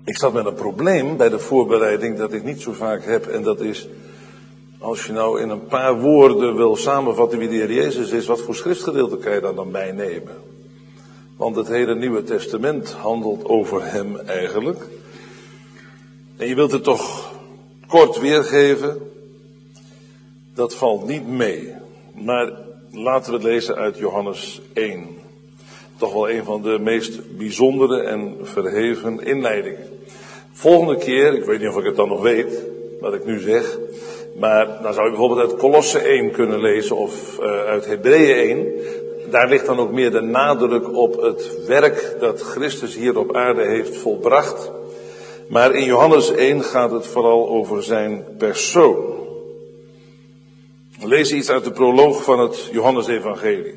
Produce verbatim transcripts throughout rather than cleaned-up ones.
Ik zat met een probleem bij de voorbereiding dat ik niet zo vaak heb. En dat is, als je nou in een paar woorden wil samenvatten wie de Heer Jezus is, wat voor schriftgedeelte kan je daar dan bij nemen? Want het hele Nieuwe Testament handelt over hem eigenlijk. En je wilt het toch kort weergeven? Dat valt niet mee. Maar laten we het lezen uit Johannes één. Toch wel een van de meest bijzondere en verheven inleidingen. Volgende keer, ik weet niet of ik het dan nog weet, wat ik nu zeg. Maar dan zou je bijvoorbeeld uit Kolosse één kunnen lezen of uh, uit Hebreeën één. Daar ligt dan ook meer de nadruk op het werk dat Christus hier op aarde heeft volbracht. Maar in Johannes één gaat het vooral over zijn persoon. We lezen iets uit de proloog van het Johannesevangelie.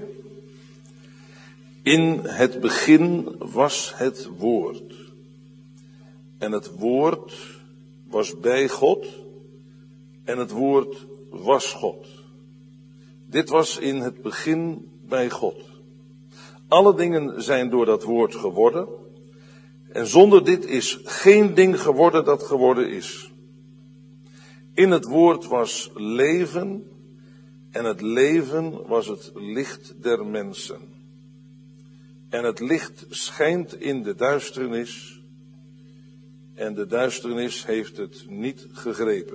In het begin was het woord. En het woord was bij God. En het woord was God. Dit was in het begin bij God. Alle dingen zijn door dat woord geworden. En zonder dit is geen ding geworden dat geworden is. In het woord was leven. En het leven was het licht der mensen. En het licht schijnt in de duisternis. En de duisternis heeft het niet gegrepen.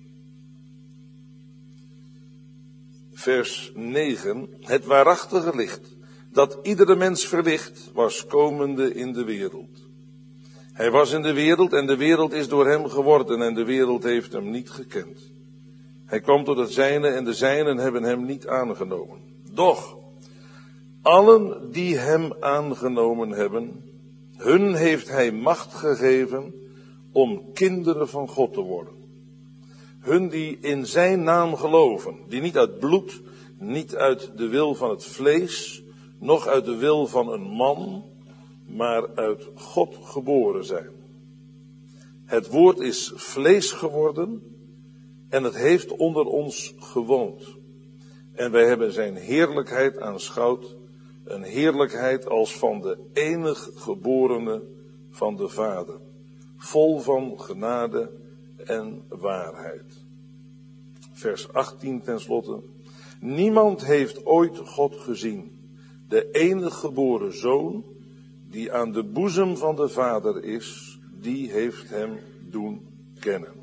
Vers negen. Het waarachtige licht, dat iedere mens verlicht, was komende in de wereld. Hij was in de wereld en de wereld is door hem geworden en de wereld heeft hem niet gekend. Hij kwam tot het zijne en de zijnen hebben hem niet aangenomen. Doch, allen die hem aangenomen hebben, hun heeft hij macht gegeven om kinderen van God te worden. Hun die in zijn naam geloven, die niet uit bloed, niet uit de wil van het vlees, noch uit de wil van een man, maar uit God geboren zijn. Het woord is vlees geworden en het heeft onder ons gewoond. En wij hebben zijn heerlijkheid aanschouwd, een heerlijkheid als van de enig geborene van de Vader, vol van genade en waarheid. Vers achttien tenslotte. Niemand heeft ooit God gezien. De enige geboren Zoon, die aan de boezem van de Vader is, die heeft hem doen kennen.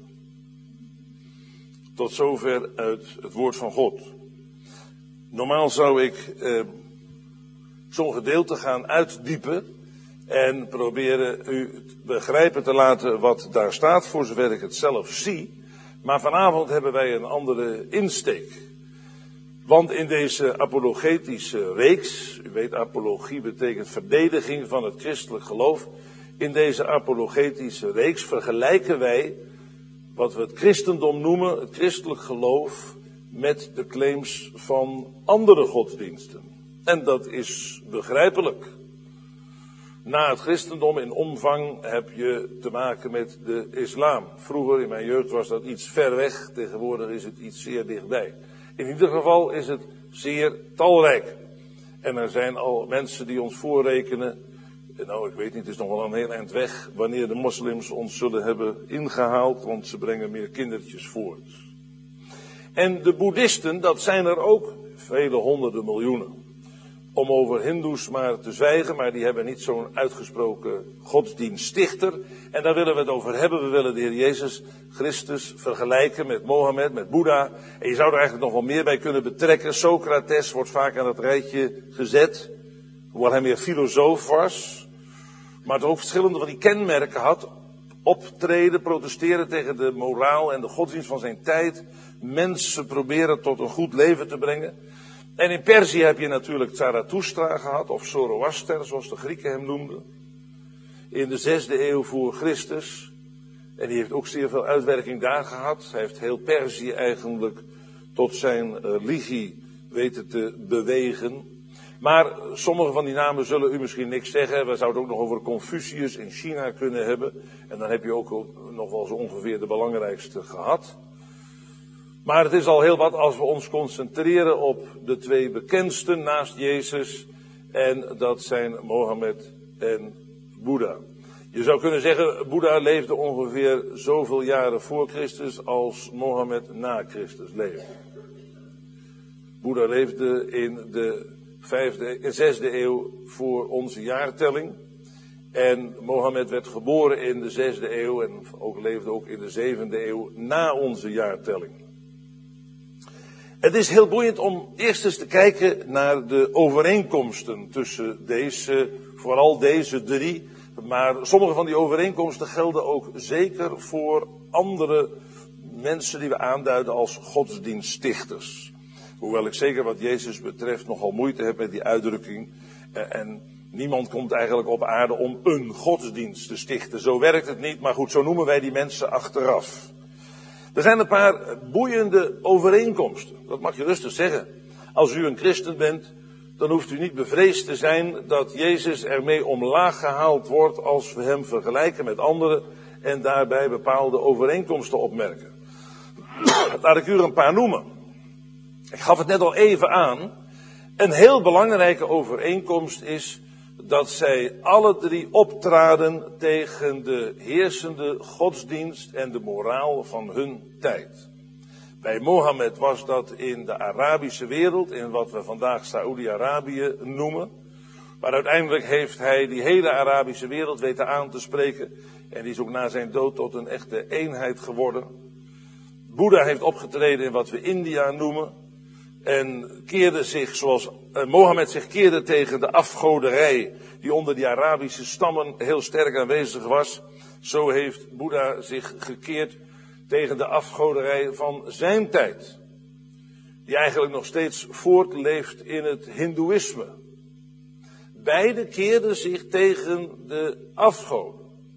Tot zover uit het woord van God. Normaal zou ik eh, zo'n gedeelte gaan uitdiepen en proberen u begrijpen te laten wat daar staat, voor zover ik het zelf zie. Maar vanavond hebben wij een andere insteek. Want in deze apologetische reeks, u weet apologie betekent verdediging van het christelijk geloof. In deze apologetische reeks vergelijken wij wat we het christendom noemen, het christelijk geloof, met de claims van andere godsdiensten. En dat is begrijpelijk. Na het christendom in omvang heb je te maken met de islam. Vroeger in mijn jeugd was dat iets ver weg, tegenwoordig is het iets zeer dichtbij. In ieder geval is het zeer talrijk. En er zijn al mensen die ons voorrekenen, nou ik weet niet, het is nog wel een heel eind weg, wanneer de moslims ons zullen hebben ingehaald, want ze brengen meer kindertjes voort. En de boeddhisten, dat zijn er ook vele honderden miljoenen. Om over hindoes maar te zwijgen, maar die hebben niet zo'n uitgesproken godsdienststichter. En daar willen we het over hebben. We willen de Heer Jezus Christus vergelijken met Mohammed, met Boeddha. En je zou er eigenlijk nog wel meer bij kunnen betrekken. Socrates wordt vaak aan het rijtje gezet, hoewel hij meer filosoof was. Maar toch ook verschillende van die kenmerken had. Optreden, protesteren tegen de moraal en de godsdienst van zijn tijd. Mensen proberen tot een goed leven te brengen. En in Perzië heb je natuurlijk Zarathustra gehad, of Zoroaster, zoals de Grieken hem noemden. In de zesde eeuw voor Christus. En die heeft ook zeer veel uitwerking daar gehad. Hij heeft heel Perzië eigenlijk tot zijn religie weten te bewegen. Maar sommige van die namen zullen u misschien niks zeggen. We zouden het ook nog over Confucius in China kunnen hebben. En dan heb je ook nog wel zo ongeveer de belangrijkste gehad. Maar het is al heel wat als we ons concentreren op de twee bekendsten naast Jezus. En dat zijn Mohammed en Boeddha. Je zou kunnen zeggen, Boeddha leefde ongeveer zoveel jaren voor Christus als Mohammed na Christus leefde. Boeddha leefde in de vijfde, zesde eeuw voor onze jaartelling. En Mohammed werd geboren in de zesde eeuw en ook leefde ook in de zevende eeuw na onze jaartelling. Het is heel boeiend om eerst eens te kijken naar de overeenkomsten tussen deze, vooral deze drie. Maar sommige van die overeenkomsten gelden ook zeker voor andere mensen die we aanduiden als godsdienststichters. Hoewel ik zeker wat Jezus betreft nogal moeite heb met die uitdrukking. En niemand komt eigenlijk op aarde om een godsdienst te stichten. Zo werkt het niet, maar goed, zo noemen wij die mensen achteraf. Er zijn een paar boeiende overeenkomsten. Dat mag je rustig zeggen. Als u een christen bent, dan hoeft u niet bevreesd te zijn dat Jezus ermee omlaag gehaald wordt als we hem vergelijken met anderen en daarbij bepaalde overeenkomsten opmerken. Laat ik u er een paar noemen. Ik gaf het net al even aan. Een heel belangrijke overeenkomst is dat zij alle drie optraden tegen de heersende godsdienst en de moraal van hun tijd. Bij Mohammed was dat in de Arabische wereld, in wat we vandaag Saoedi-Arabië noemen. Maar uiteindelijk heeft hij die hele Arabische wereld weten aan te spreken. En die is ook na zijn dood tot een echte eenheid geworden. Boeddha heeft opgetreden in wat we India noemen. En keerde zich, zoals eh, Mohammed zich keerde tegen de afgoderij die onder die Arabische stammen heel sterk aanwezig was. Zo heeft Boeddha zich gekeerd tegen de afgoderij van zijn tijd. Die eigenlijk nog steeds voortleeft in het Hindoeïsme. Beide keerden zich tegen de afgoden.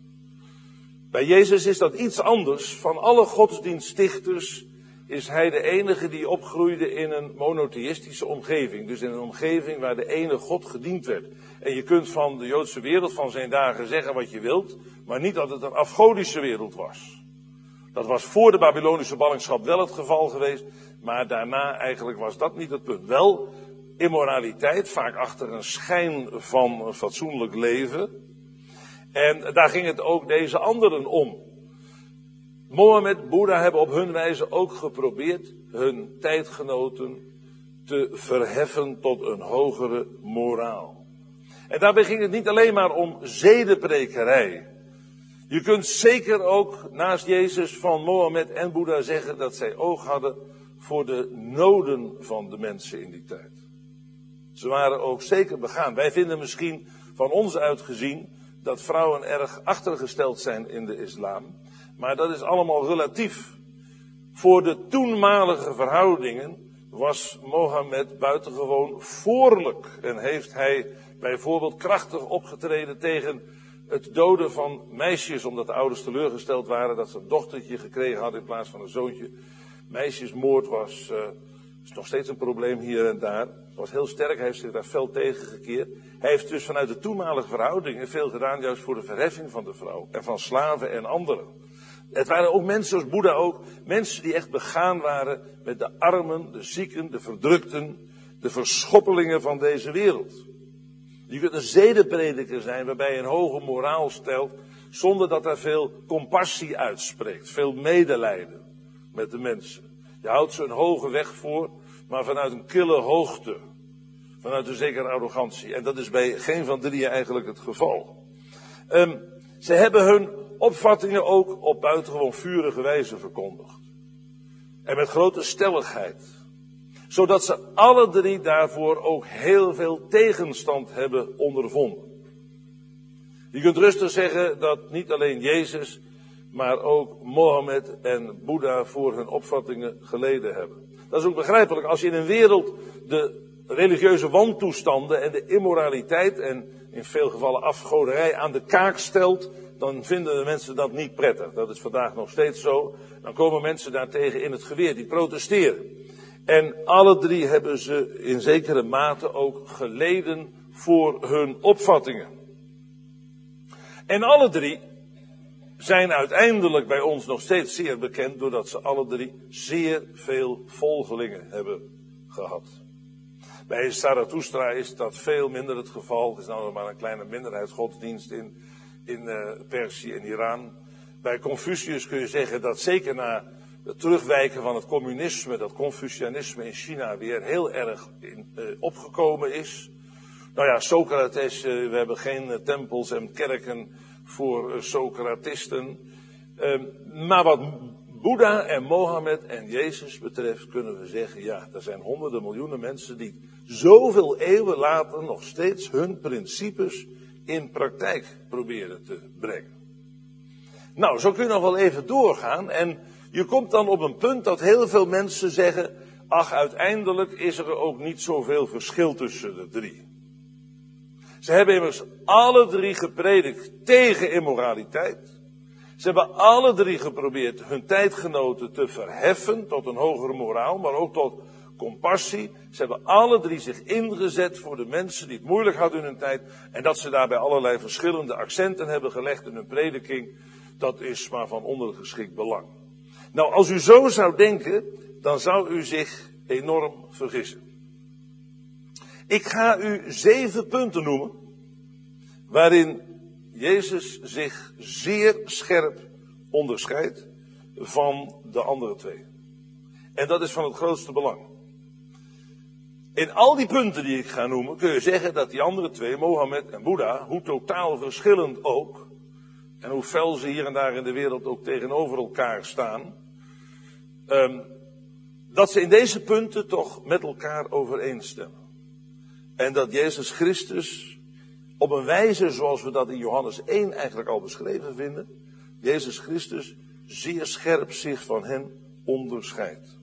Bij Jezus is dat iets anders. Van alle godsdienststichters is hij de enige die opgroeide in een monotheïstische omgeving. Dus in een omgeving waar de ene God gediend werd. En je kunt van de Joodse wereld van zijn dagen zeggen wat je wilt, maar niet dat het een afgodische wereld was. Dat was voor de Babylonische ballingschap wel het geval geweest, maar daarna eigenlijk was dat niet het punt. Wel immoraliteit, vaak achter een schijn van een fatsoenlijk leven. En daar ging het ook deze anderen om. Mohammed, Boeddha hebben op hun wijze ook geprobeerd hun tijdgenoten te verheffen tot een hogere moraal. En daarbij ging het niet alleen maar om zedenprekerij. Je kunt zeker ook naast Jezus van Mohammed en Boeddha zeggen dat zij oog hadden voor de noden van de mensen in die tijd. Ze waren ook zeker begaan. Wij vinden misschien van ons uit gezien dat vrouwen erg achtergesteld zijn in de islam. Maar dat is allemaal relatief. Voor de toenmalige verhoudingen was Mohammed buitengewoon voorlijk. En heeft hij bijvoorbeeld krachtig opgetreden tegen het doden van meisjes, omdat de ouders teleurgesteld waren dat ze een dochtertje gekregen hadden in plaats van een zoontje. Meisjesmoord was, uh, is nog steeds een probleem hier en daar. Was heel sterk, hij heeft zich daar fel tegen gekeerd. Hij heeft dus vanuit de toenmalige verhoudingen veel gedaan, juist voor de verheffing van de vrouw en van slaven en anderen. Het waren ook mensen, zoals Boeddha ook, mensen die echt begaan waren met de armen, de zieken, de verdrukten, de verschoppelingen van deze wereld. Je kunt een zedenprediker zijn waarbij je een hoge moraal stelt, zonder dat er veel compassie uitspreekt, veel medelijden met de mensen. Je houdt ze een hoge weg voor, maar vanuit een kille hoogte, vanuit een zekere arrogantie. En dat is bij geen van drieën eigenlijk het geval. Um, ze hebben hun opvattingen ook op buitengewoon vurige wijze verkondigd. En met grote stelligheid. Zodat ze alle drie daarvoor ook heel veel tegenstand hebben ondervonden. Je kunt rustig zeggen dat niet alleen Jezus, maar ook Mohammed en Boeddha voor hun opvattingen geleden hebben. Dat is ook begrijpelijk. Als je in een wereld de religieuze wantoestanden en de immoraliteit en in veel gevallen afgoderij aan de kaak stelt, dan vinden de mensen dat niet prettig. Dat is vandaag nog steeds zo. Dan komen mensen daartegen in het geweer, die protesteren. En alle drie hebben ze in zekere mate ook geleden voor hun opvattingen. En alle drie zijn uiteindelijk bij ons nog steeds zeer bekend, doordat ze alle drie zeer veel volgelingen hebben gehad. Bij Zarathustra is dat veel minder het geval. Het is nou nog maar een kleine minderheidsgodsdienst in, in uh, Perzië en Iran. Bij Confucius kun je zeggen dat zeker na het terugwijken van het communisme, dat Confucianisme in China weer heel erg in, uh, opgekomen is. Nou ja, Socrates, uh, we hebben geen uh, tempels en kerken voor uh, Socratisten. Uh, maar wat Boeddha en Mohammed en Jezus betreft kunnen we zeggen, ja, er zijn honderden miljoenen mensen die zoveel eeuwen later nog steeds hun principes in praktijk proberen te brengen. Nou, zo kun je nog wel even doorgaan en je komt dan op een punt dat heel veel mensen zeggen, ach, uiteindelijk is er ook niet zoveel verschil tussen de drie. Ze hebben immers alle drie gepredikt tegen immoraliteit. Ze hebben alle drie geprobeerd hun tijdgenoten te verheffen tot een hogere moraal, maar ook tot compassie. Ze hebben alle drie zich ingezet voor de mensen die het moeilijk hadden in hun tijd. En dat ze daarbij allerlei verschillende accenten hebben gelegd in hun prediking, dat is maar van ondergeschikt belang. Nou, als u zo zou denken, dan zou u zich enorm vergissen. Ik ga u zeven punten noemen, waarin Jezus zich zeer scherp onderscheidt van de andere twee. En dat is van het grootste belang. In al die punten die ik ga noemen, kun je zeggen dat die andere twee, Mohammed en Boeddha, hoe totaal verschillend ook, en hoe fel ze hier en daar in de wereld ook tegenover elkaar staan, um, dat ze in deze punten toch met elkaar overeenstemmen. En dat Jezus Christus op een wijze zoals we dat in Johannes één eigenlijk al beschreven vinden, Jezus Christus zeer scherp zich van hen onderscheidt.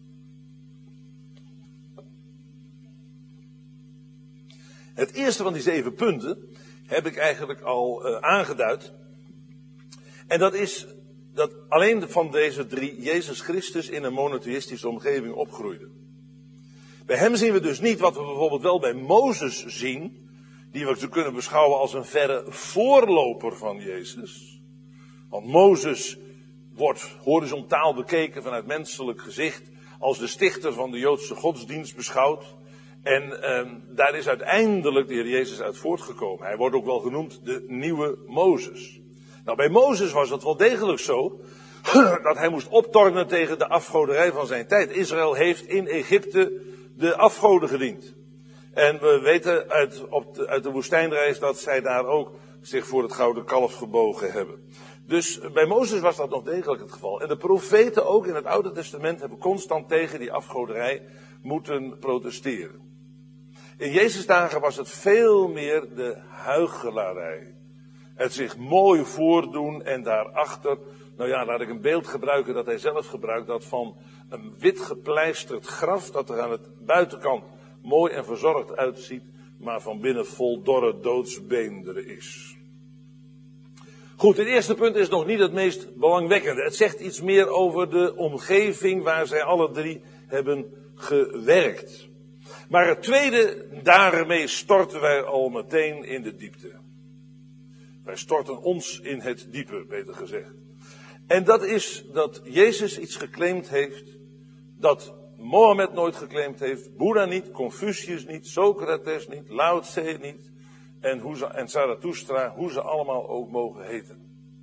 Het eerste van die zeven punten heb ik eigenlijk al uh, aangeduid. En dat is dat alleen van deze drie Jezus Christus in een monotheïstische omgeving opgroeide. Bij hem zien we dus niet wat we bijvoorbeeld wel bij Mozes zien, die we kunnen beschouwen als een verre voorloper van Jezus. Want Mozes wordt horizontaal bekeken vanuit menselijk gezicht als de stichter van de Joodse godsdienst beschouwd. En eh, daar is uiteindelijk de Heer Jezus uit voortgekomen. Hij wordt ook wel genoemd de nieuwe Mozes. Nou, bij Mozes was het wel degelijk zo dat hij moest optornen tegen de afgoderij van zijn tijd. Israël heeft in Egypte de afgoden gediend. En we weten uit, op de, uit de woestijnreis dat zij daar ook zich voor het gouden kalf gebogen hebben. Dus bij Mozes was dat nog degelijk het geval. En de profeten ook in het Oude Testament hebben constant tegen die afgoderij moeten protesteren. In Jezus' dagen was het veel meer de huichelarij. Het zich mooi voordoen en daarachter, nou ja, laat ik een beeld gebruiken dat hij zelf gebruikt, dat van een wit gepleisterd graf dat er aan het buitenkant mooi en verzorgd uitziet, maar van binnen vol dorre doodsbeenderen is. Goed, het eerste punt is nog niet het meest belangwekkende. Het zegt iets meer over de omgeving waar zij alle drie hebben gewerkt. Maar het tweede, daarmee storten wij al meteen in de diepte. Wij storten ons in het diepe, beter gezegd. En dat is dat Jezus iets geclaimd heeft dat Mohammed nooit geclaimd heeft, Boeddha niet, Confucius niet, Socrates niet, Lao Tse niet en, hoe ze, en Zarathustra, hoe ze allemaal ook mogen heten.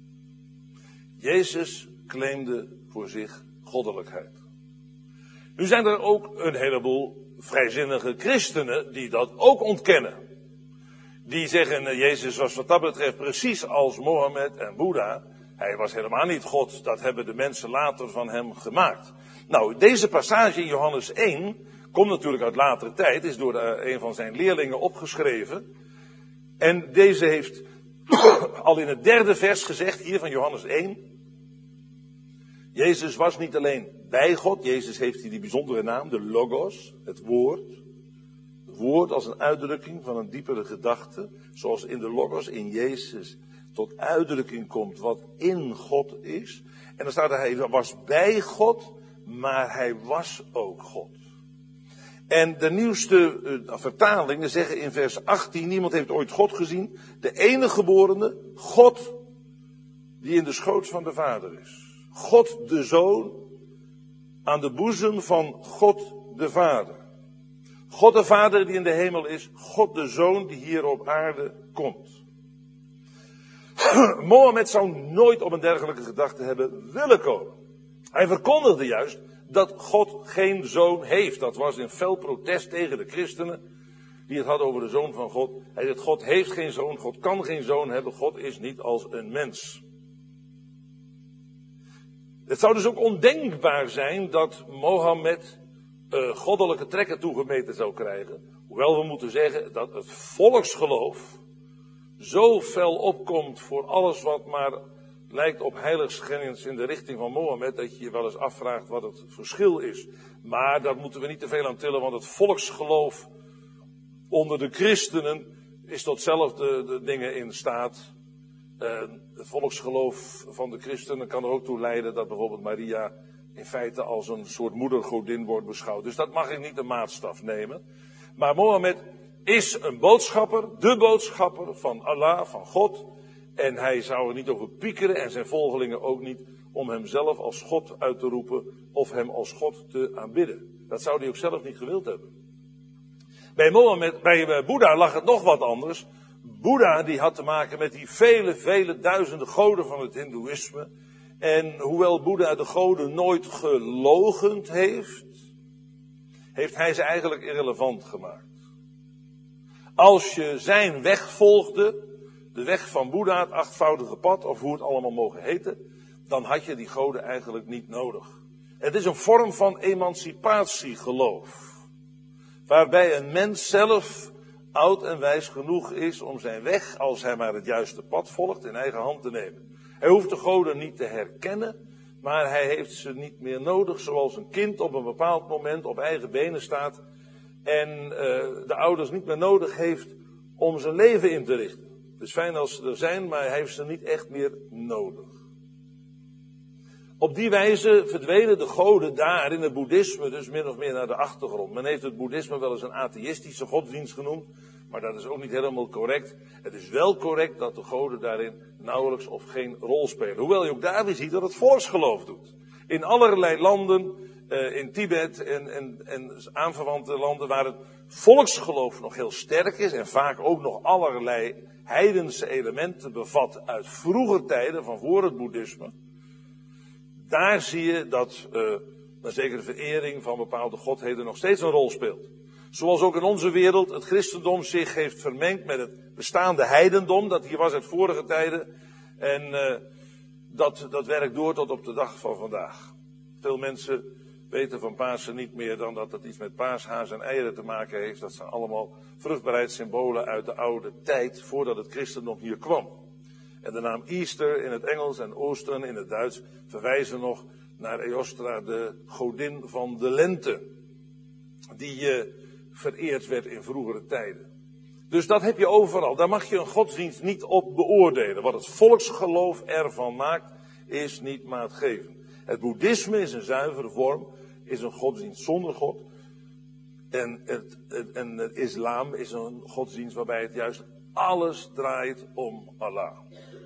Jezus claimde voor zich goddelijkheid. Nu zijn er ook een heleboel vrijzinnige christenen die dat ook ontkennen. Die zeggen, Jezus was wat dat betreft precies als Mohammed en Boeddha. Hij was helemaal niet God, dat hebben de mensen later van hem gemaakt. Nou, deze passage in Johannes één komt natuurlijk uit latere tijd, is door de, een van zijn leerlingen opgeschreven. En deze heeft al in het derde vers gezegd, hier van Johannes één. Jezus was niet alleen bij God, Jezus heeft hier die bijzondere naam, de Logos, het woord. Het woord als een uitdrukking van een diepere gedachte, zoals in de Logos, in Jezus, tot uitdrukking komt wat in God is. En dan staat er, hij was bij God, maar hij was ook God. En de nieuwste uh, vertalingen zeggen in vers achttien, niemand heeft ooit God gezien, de enige geborene, God, die in de schoot van de Vader is. God de Zoon, aan de boezem van God de Vader. God de Vader die in de hemel is, God de Zoon die hier op aarde komt. Mohammed zou nooit op een dergelijke gedachte hebben willen komen. Hij verkondigde juist dat God geen zoon heeft. Dat was in fel protest tegen de christenen die het hadden over de zoon van God. Hij zegt, God heeft geen zoon, God kan geen zoon hebben, God is niet als een mens. Het zou dus ook ondenkbaar zijn dat Mohammed uh, goddelijke trekken toegemeten zou krijgen. Hoewel we moeten zeggen dat het volksgeloof zo fel opkomt voor alles wat maar lijkt op heiligschennis in de richting van Mohammed, dat je je wel eens afvraagt wat het verschil is. Maar daar moeten we niet te veel aan tillen, want het volksgeloof onder de christenen is tot zelfde de dingen in staat. Uh, het volksgeloof van de christenen kan er ook toe leiden dat bijvoorbeeld Maria in feite als een soort moedergodin wordt beschouwd. Dus dat mag ik niet de maatstaf nemen. Maar Mohammed is een boodschapper, de boodschapper van Allah, van God. En hij zou er niet over piekeren en zijn volgelingen ook niet om hemzelf als God uit te roepen of hem als God te aanbidden. Dat zou hij ook zelf niet gewild hebben. Bij Mohammed, bij Boeddha lag het nog wat anders. Boeddha die had te maken met die vele, vele duizenden goden van het hindoeïsme. En hoewel Boeddha de goden nooit geloochend heeft, heeft hij ze eigenlijk irrelevant gemaakt. Als je zijn weg volgde, de weg van Boeddha, het achtvoudige pad, of hoe het allemaal mogen heten, dan had je die goden eigenlijk niet nodig. Het is een vorm van emancipatiegeloof. Waarbij een mens zelf oud en wijs genoeg is om zijn weg, als hij maar het juiste pad volgt, in eigen hand te nemen. Hij hoeft de goden niet te herkennen, maar hij heeft ze niet meer nodig, zoals een kind op een bepaald moment op eigen benen staat en uh, de ouders niet meer nodig heeft om zijn leven in te richten. Het is fijn als ze er zijn, maar hij heeft ze niet echt meer nodig. Op die wijze verdwenen de goden daar in het boeddhisme dus min of meer naar de achtergrond. Men heeft het boeddhisme wel eens een atheïstische godsdienst genoemd, maar dat is ook niet helemaal correct. Het is wel correct dat de goden daarin nauwelijks of geen rol spelen. Hoewel je ook daar weer ziet dat het volksgeloof doet. In allerlei landen, uh, in Tibet en, en, en aanverwante landen waar het volksgeloof nog heel sterk is en vaak ook nog allerlei heidense elementen bevat uit vroeger tijden, van voor het boeddhisme. Daar zie je dat uh, een zekere verering van bepaalde godheden nog steeds een rol speelt. Zoals ook in onze wereld het christendom zich heeft vermengd met het bestaande heidendom, dat hier was uit vorige tijden. En uh, dat, dat werkt door tot op de dag van vandaag. Veel mensen weten van Pasen niet meer dan dat het iets met paashaas en eieren te maken heeft. Dat zijn allemaal vruchtbaarheidssymbolen uit de oude tijd, voordat het christendom hier kwam. En de naam Easter in het Engels en Oostern in het Duits verwijzen nog naar Eostra, de godin van de lente. Die uh, vereerd werd in vroegere tijden. Dus dat heb je overal. Daar mag je een godsdienst niet op beoordelen. Wat het volksgeloof ervan maakt, is niet maatgevend. Het boeddhisme is een zuivere vorm, is een godsdienst zonder God. En het, het, en het islam is een godsdienst waarbij het juist alles draait om Allah.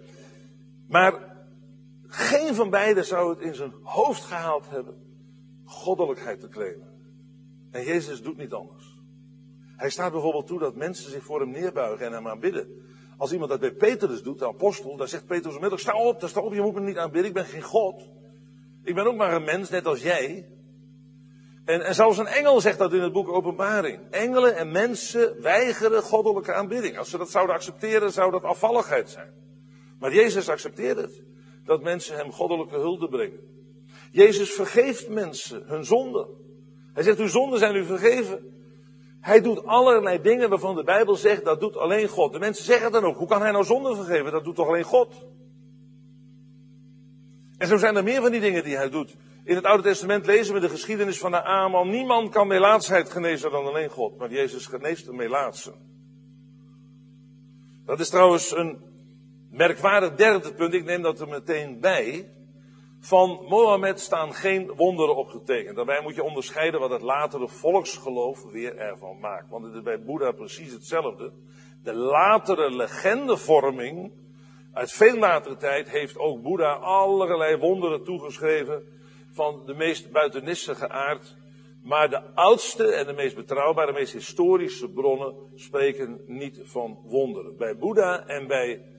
Maar geen van beiden zou het in zijn hoofd gehaald hebben goddelijkheid te claimen. En Jezus doet niet anders. Hij staat bijvoorbeeld toe dat mensen zich voor hem neerbuigen en hem aanbidden. Als iemand dat bij Petrus doet, de apostel, dan zegt Petrus onmiddellijk, sta op, sta op, je moet me niet aanbidden, ik ben geen God. Ik ben ook maar een mens, net als jij. En, en zelfs een engel zegt dat in het boek Openbaring. Engelen en mensen weigeren goddelijke aanbidding. Als ze dat zouden accepteren, zou dat afvalligheid zijn. Maar Jezus accepteert het. Dat mensen hem goddelijke hulde brengen. Jezus vergeeft mensen hun zonden. Hij zegt, uw zonden zijn u vergeven. Hij doet allerlei dingen waarvan de Bijbel zegt, dat doet alleen God. De mensen zeggen dan ook, hoe kan hij nou zonden vergeven? Dat doet toch alleen God? En zo zijn er meer van die dingen die hij doet. In het Oude Testament lezen we de geschiedenis van Naaman. Niemand kan melaatsheid genezen dan alleen God. Maar Jezus geneest de melaatsen. Dat is trouwens een merkwaardig derde punt. Ik neem dat er meteen bij. Van Mohammed staan geen wonderen opgetekend. Daarbij moet je onderscheiden wat het latere volksgeloof weer ervan maakt. Want het is bij Boeddha precies hetzelfde. De latere legendevorming uit veel latere tijd heeft ook Boeddha allerlei wonderen toegeschreven van de meest buitennissige aard. Maar de oudste en de meest betrouwbare, de meest historische bronnen spreken niet van wonderen. Bij Boeddha en bij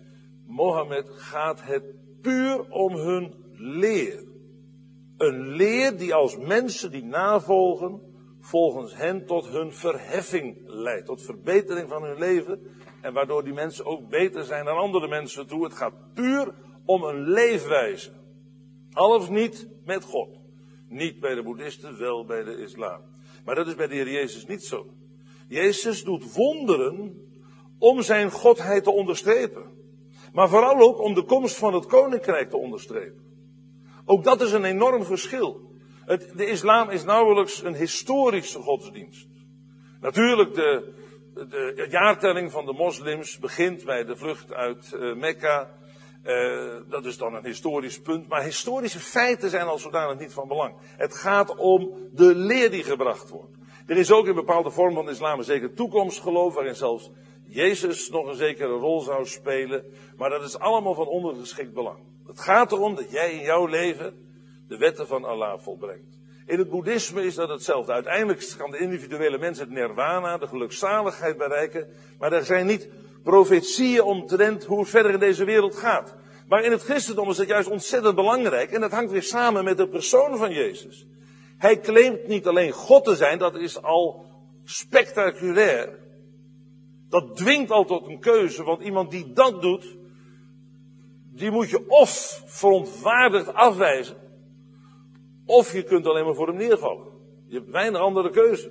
Mohammed gaat het puur om hun leer. Een leer die als mensen die navolgen, volgens hen tot hun verheffing leidt. Tot verbetering van hun leven. En waardoor die mensen ook beter zijn dan andere mensen toe. Het gaat puur om een leefwijze. Al of niet met God. Niet bij de boeddhisten, wel bij de islam. Maar dat is bij de Heer Jezus niet zo. Jezus doet wonderen om zijn godheid te onderstrepen. Maar vooral ook om de komst van het koninkrijk te onderstrepen. Ook dat is een enorm verschil. Het, de islam is nauwelijks een historische godsdienst. Natuurlijk, de, de jaartelling van de moslims begint bij de vlucht uit uh, Mekka. Uh, dat is dan een historisch punt. Maar historische feiten zijn als zodanig niet van belang. Het gaat om de leer die gebracht wordt. Er is ook in bepaalde vorm van de islam een zeker toekomstgeloof, waarin zelfs Jezus nog een zekere rol zou spelen. Maar dat is allemaal van ondergeschikt belang. Het gaat erom dat jij in jouw leven de wetten van Allah volbrengt. In het boeddhisme is dat hetzelfde. Uiteindelijk kan de individuele mens het nirwana, de gelukzaligheid bereiken. Maar er zijn niet profetieën omtrent hoe het verder in deze wereld gaat. Maar in het christendom is het juist ontzettend belangrijk. En dat hangt weer samen met de persoon van Jezus. Hij claimt niet alleen God te zijn, dat is al spectaculair. Dat dwingt al tot een keuze, want iemand die dat doet, die moet je of verontwaardigd afwijzen, of je kunt alleen maar voor hem neervallen. Je hebt weinig andere keuze.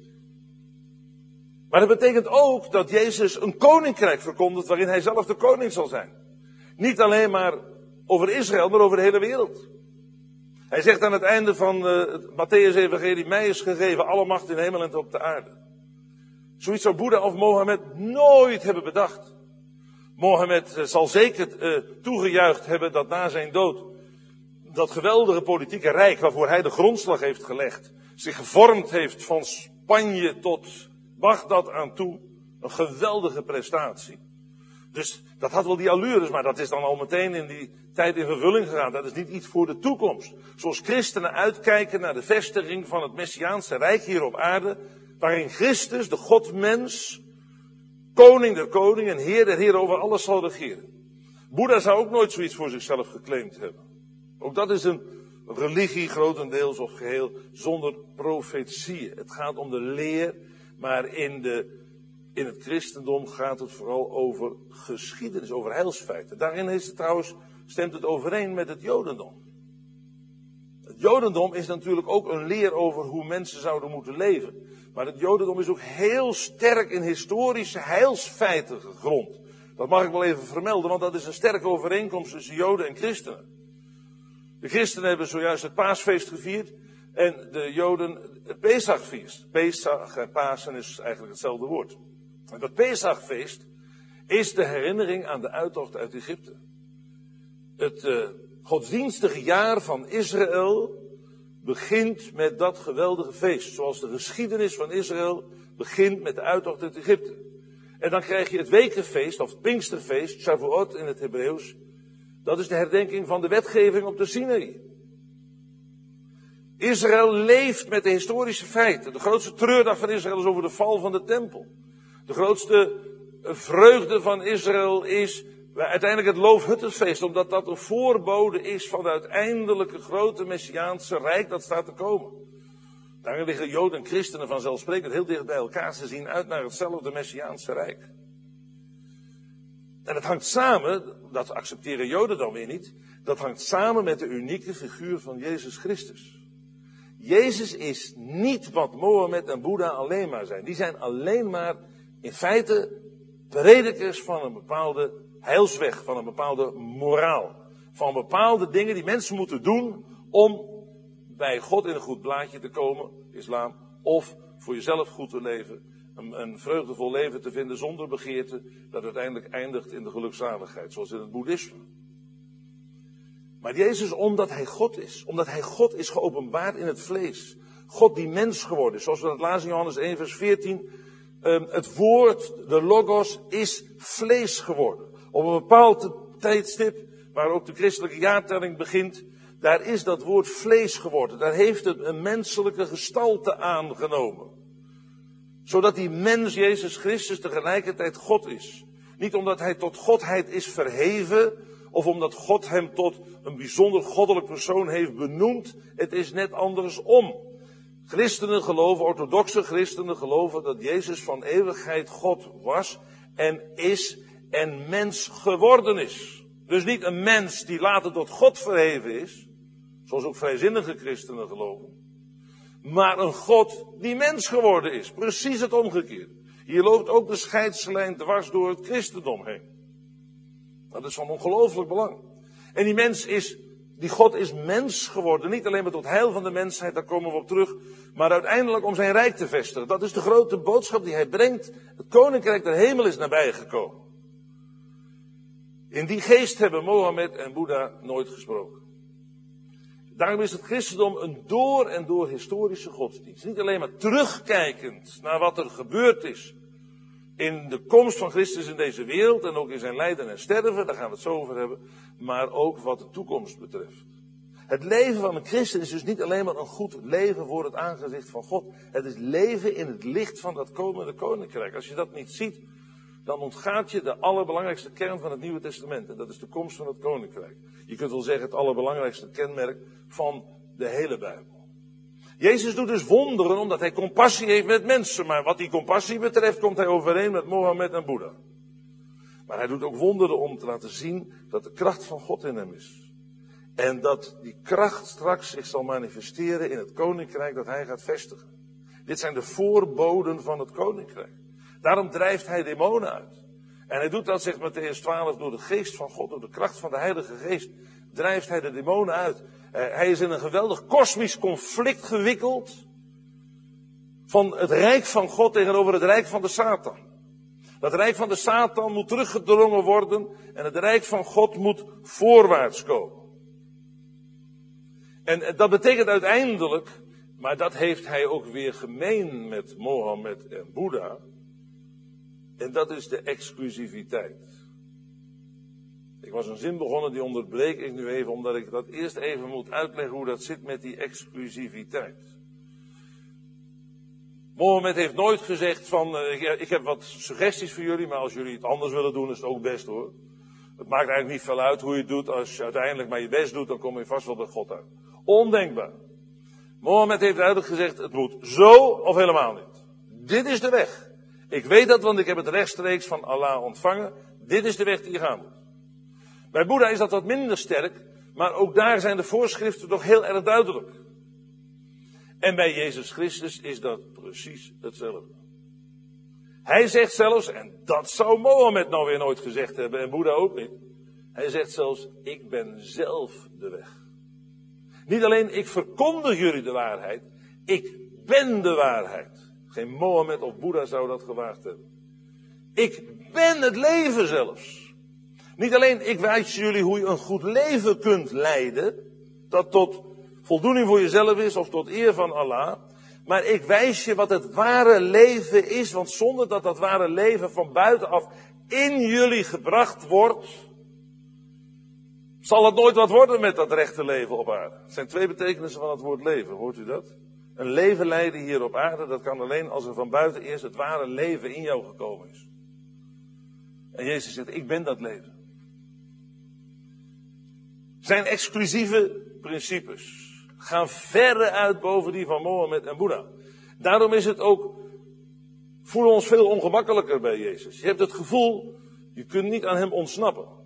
Maar dat betekent ook dat Jezus een koninkrijk verkondigt waarin hij zelf de koning zal zijn. Niet alleen maar over Israël, maar over de hele wereld. Hij zegt aan het einde van uh, het Mattheüs-evangelie, mij is gegeven alle macht in de hemel en op de aarde. Zoiets zou Boeddha of Mohammed nooit hebben bedacht. Mohammed uh, zal zeker uh, toegejuicht hebben dat na zijn dood dat geweldige politieke rijk waarvoor hij de grondslag heeft gelegd, zich gevormd heeft van Spanje tot Bagdad aan toe. Een geweldige prestatie. Dus dat had wel die allures, maar dat is dan al meteen in die tijd in vervulling gegaan. Dat is niet iets voor de toekomst. Zoals christenen uitkijken naar de vestiging van het Messiaanse Rijk hier op aarde, waarin Christus, de Godmens, koning der koningen en heer der heren over alles zal regeren. Boeddha zou ook nooit zoiets voor zichzelf geclaimd hebben. Ook dat is een religie, grotendeels of geheel, zonder profetieën. Het gaat om de leer, maar in, de, in het christendom gaat het vooral over geschiedenis, over heilsfeiten. Daarin is het trouwens, stemt het overeen met het jodendom. Het jodendom is natuurlijk ook een leer over hoe mensen zouden moeten leven. Maar het jodendom is ook heel sterk in historische heilsfeiten gegrond. Dat mag ik wel even vermelden, want dat is een sterke overeenkomst tussen joden en christenen. De christenen hebben zojuist het paasfeest gevierd en de joden het Pesachfeest. Pesach en Pasen is eigenlijk hetzelfde woord. En dat Pesachfeest is de herinnering aan de uittocht uit Egypte. Het uh, godsdienstige jaar van Israël begint met dat geweldige feest. Zoals de geschiedenis van Israël begint met de uittocht uit Egypte. En dan krijg je het wekenfeest, of het Pinksterfeest, Shavuot in het Hebreeuws. Dat is de herdenking van de wetgeving op de Sinaï. Israël leeft met de historische feiten. De grootste treurdag van Israël is over de val van de tempel. De grootste vreugde van Israël is uiteindelijk het Loofhuttenfeest, omdat dat een voorbode is van het uiteindelijke grote Messiaanse Rijk dat staat te komen. Daarin liggen Joden en christenen vanzelfsprekend heel dicht bij elkaar. Ze zien uit naar hetzelfde Messiaanse Rijk. En dat hangt samen, dat accepteren Joden dan weer niet, dat hangt samen met de unieke figuur van Jezus Christus. Jezus is niet wat Mohammed en Boeddha alleen maar zijn. Die zijn alleen maar in feite predikers van een bepaalde heilsweg, van een bepaalde moraal. Van bepaalde dingen die mensen moeten doen om bij God in een goed blaadje te komen, islam, of voor jezelf goed te leven. Een, een vreugdevol leven te vinden zonder begeerte, dat uiteindelijk eindigt in de gelukzaligheid, zoals in het boeddhisme. Maar Jezus, omdat hij God is, omdat hij God is geopenbaard in het vlees. God die mens geworden is, zoals we dat lazen in Johannes één vers veertien. Um, het woord, de logos, is vlees geworden. Op een bepaald tijdstip, waar ook de christelijke jaartelling begint, daar is dat woord vlees geworden. Daar heeft het een menselijke gestalte aangenomen. Zodat die mens, Jezus Christus, tegelijkertijd God is. Niet omdat hij tot godheid is verheven, of omdat God hem tot een bijzonder goddelijk persoon heeft benoemd. Het is net andersom. Christenen geloven, orthodoxe christenen geloven dat Jezus van eeuwigheid God was en is en mens geworden is. Dus niet een mens die later tot God verheven is, zoals ook vrijzinnige christenen geloven. Maar een God die mens geworden is. Precies het omgekeerde. Hier loopt ook de scheidslijn dwars door het christendom heen. Dat is van ongelooflijk belang. En die mens is, die God is mens geworden. Niet alleen maar tot heil van de mensheid, daar komen we op terug. Maar uiteindelijk om zijn rijk te vestigen. Dat is de grote boodschap die hij brengt. Het koninkrijk der hemel is nabijgekomen. In die geest hebben Mohammed en Boeddha nooit gesproken. Daarom is het christendom een door en door historische godsdienst. Niet alleen maar terugkijkend naar wat er gebeurd is in de komst van Christus in deze wereld en ook in zijn lijden en sterven, daar gaan we het zo over hebben, maar ook wat de toekomst betreft. Het leven van een christen is dus niet alleen maar een goed leven voor het aangezicht van God. Het is leven in het licht van dat komende koninkrijk. Als je dat niet ziet, dan ontgaat je de allerbelangrijkste kern van het Nieuwe Testament. En dat is de komst van het koninkrijk. Je kunt wel zeggen het allerbelangrijkste kenmerk van de hele Bijbel. Jezus doet dus wonderen omdat hij compassie heeft met mensen. Maar wat die compassie betreft komt hij overeen met Mohammed en Boeddha. Maar hij doet ook wonderen om te laten zien dat de kracht van God in hem is. En dat die kracht straks zich zal manifesteren in het koninkrijk dat hij gaat vestigen. Dit zijn de voorboden van het koninkrijk. Daarom drijft hij demonen uit. En hij doet dat, zegt Mattheüs twaalf, door de geest van God, door de kracht van de Heilige Geest, drijft hij de demonen uit. Uh, hij is in een geweldig kosmisch conflict gewikkeld van het rijk van God tegenover het rijk van de Satan. Dat rijk van de Satan moet teruggedrongen worden en het rijk van God moet voorwaarts komen. En uh, dat betekent uiteindelijk, maar dat heeft hij ook weer gemeen met Mohammed en Boeddha, en dat is de exclusiviteit. Ik was een zin begonnen, die onderbreek ik nu even, omdat ik dat eerst even moet uitleggen hoe dat zit met die exclusiviteit. Mohammed heeft nooit gezegd van, uh, ik heb wat suggesties voor jullie, maar als jullie het anders willen doen, is het ook best hoor. Het maakt eigenlijk niet veel uit hoe je het doet, als je uiteindelijk maar je best doet, dan kom je vast wel bij God uit. Ondenkbaar. Mohammed heeft duidelijk gezegd, het moet zo of helemaal niet. Dit is de weg. Ik weet dat, want ik heb het rechtstreeks van Allah ontvangen. Dit is de weg die je gaan moet. Bij Boeddha is dat wat minder sterk, maar ook daar zijn de voorschriften toch heel erg duidelijk. En bij Jezus Christus is dat precies hetzelfde. Hij zegt zelfs, en dat zou Mohammed nou weer nooit gezegd hebben, en Boeddha ook niet. Hij zegt zelfs, ik ben zelf de weg. Niet alleen ik verkondig jullie de waarheid, ik ben de waarheid. Geen Mohammed of Boeddha zou dat gewaagd hebben. Ik ben het leven zelfs. Niet alleen ik wijs jullie hoe je een goed leven kunt leiden, dat tot voldoening voor jezelf is of tot eer van Allah, maar ik wijs je wat het ware leven is, want zonder dat dat ware leven van buitenaf in jullie gebracht wordt, zal het nooit wat worden met dat rechte leven op aarde. Het zijn twee betekenissen van het woord leven, hoort u dat? Een leven leiden hier op aarde, dat kan alleen als er van buiten eerst het ware leven in jou gekomen is. En Jezus zegt, ik ben dat leven. Zijn exclusieve principes gaan verre uit boven die van Mohammed en Boeddha. Daarom is het ook, voelen we ons veel ongemakkelijker bij Jezus. Je hebt het gevoel, je kunt niet aan hem ontsnappen.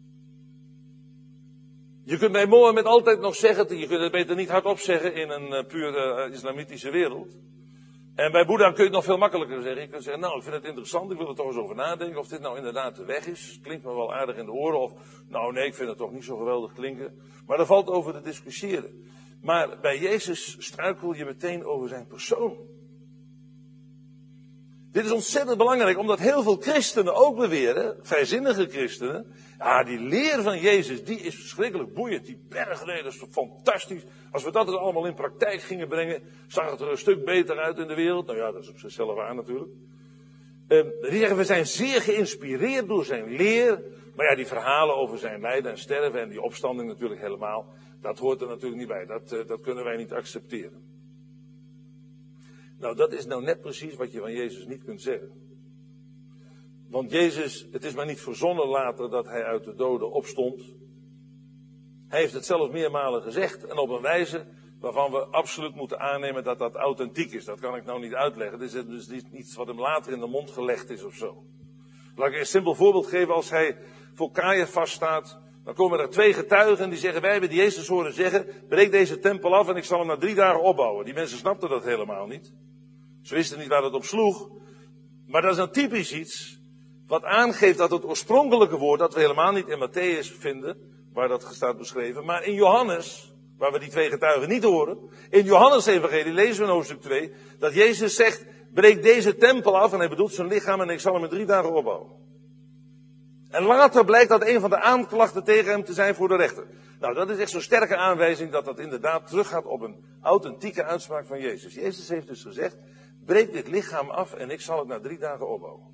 Je kunt bij Mohammed altijd nog zeggen, je kunt het beter niet hardop zeggen in een uh, puur uh, islamitische wereld. En bij Boeddha kun je het nog veel makkelijker zeggen. Je kunt zeggen, nou ik vind het interessant, ik wil er toch eens over nadenken of dit nou inderdaad de weg is. Klinkt me wel aardig in de oren of, nou nee ik vind het toch niet zo geweldig klinken. Maar daar valt over te discussiëren. Maar bij Jezus struikel je meteen over zijn persoon. Dit is ontzettend belangrijk, omdat heel veel christenen ook beweren, vrijzinnige christenen, ja, die leer van Jezus, die is verschrikkelijk boeiend. Die bergreden is fantastisch. Als we dat er allemaal in praktijk gingen brengen, zag het er een stuk beter uit in de wereld. Nou ja, dat is op zichzelf aan natuurlijk. Uh, die zeggen, we zijn zeer geïnspireerd door zijn leer. Maar ja, die verhalen over zijn lijden en sterven en die opstanding natuurlijk helemaal, dat hoort er natuurlijk niet bij. Dat, uh, dat kunnen wij niet accepteren. Nou, dat is nou net precies wat je van Jezus niet kunt zeggen. Want Jezus, het is maar niet verzonnen later dat hij uit de doden opstond. Hij heeft het zelfs meermalen gezegd en op een wijze waarvan we absoluut moeten aannemen dat dat authentiek is. Dat kan ik nou niet uitleggen. Het is dus niet iets wat hem later in de mond gelegd is of zo. Laat ik een simpel voorbeeld geven. Als hij voor Caiaphas staat, dan komen er twee getuigen die zeggen, wij hebben die Jezus horen zeggen, breek deze tempel af en ik zal hem na drie dagen opbouwen. Die mensen snapten dat helemaal niet. Ze wisten niet waar het op sloeg. Maar dat is een typisch iets wat aangeeft dat het oorspronkelijke woord, dat we helemaal niet in Matthäus vinden, waar dat staat beschreven, maar in Johannes, waar we die twee getuigen niet horen, in Johannes evangelie lezen we in hoofdstuk twee, dat Jezus zegt, breek deze tempel af, en hij bedoelt zijn lichaam, en ik zal hem in drie dagen opbouwen. En later blijkt dat een van de aanklachten tegen hem te zijn voor de rechter. Nou, dat is echt zo'n sterke aanwijzing dat dat inderdaad teruggaat op een authentieke uitspraak van Jezus. Jezus heeft dus gezegd, breek dit lichaam af en ik zal het na drie dagen opbouwen.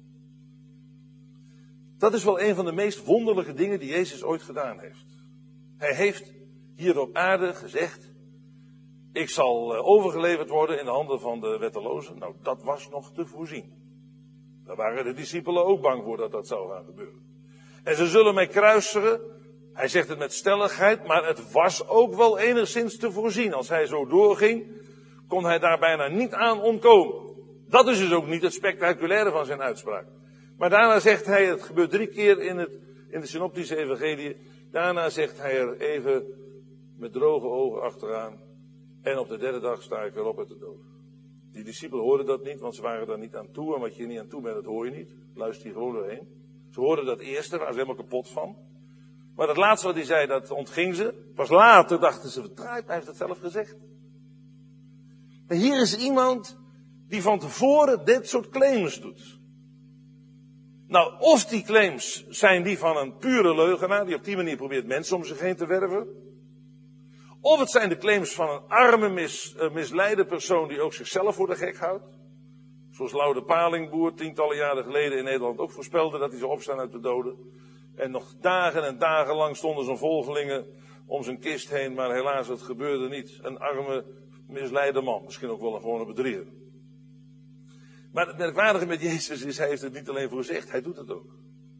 Dat is wel een van de meest wonderlijke dingen die Jezus ooit gedaan heeft. Hij heeft hier op aarde gezegd, ik zal overgeleverd worden in de handen van de wettelozen. Nou, dat was nog te voorzien. Daar waren de discipelen ook bang voor dat dat zou gaan gebeuren. En ze zullen mij kruisigen. Hij zegt het met stelligheid, maar het was ook wel enigszins te voorzien. Als hij zo doorging, kon hij daar bijna niet aan ontkomen. Dat is dus ook niet het spectaculaire van zijn uitspraak. Maar daarna zegt hij, het gebeurt drie keer in, het, in de synoptische evangelie. Daarna zegt hij er even met droge ogen achteraan. En op de derde dag sta ik weer op uit de dood. Die discipelen hoorden dat niet, want ze waren daar niet aan toe. En wat je er niet aan toe bent, dat hoor je niet. Luister hier gewoon doorheen. Ze hoorden dat eerste, daar waren ze helemaal kapot van. Maar dat laatste wat hij zei, dat ontging ze. Pas later dachten ze, verdraaid, hij heeft het zelf gezegd. Maar hier is iemand die van tevoren dit soort claims doet. Nou, of die claims zijn die van een pure leugenaar, die op die manier probeert mensen om zich heen te werven. Of het zijn de claims van een arme, mis, uh, misleide persoon die ook zichzelf voor de gek houdt. Zoals Loude Palingboer tientallen jaren geleden in Nederland ook voorspelde dat hij zou opstaan uit de doden. En nog dagen en dagen lang stonden zijn volgelingen om zijn kist heen, maar helaas, het gebeurde niet. Een arme, misleide man, misschien ook wel een gewone bedrieger. Maar het merkwaardige met Jezus is, hij heeft het niet alleen voorzegd, hij doet het ook.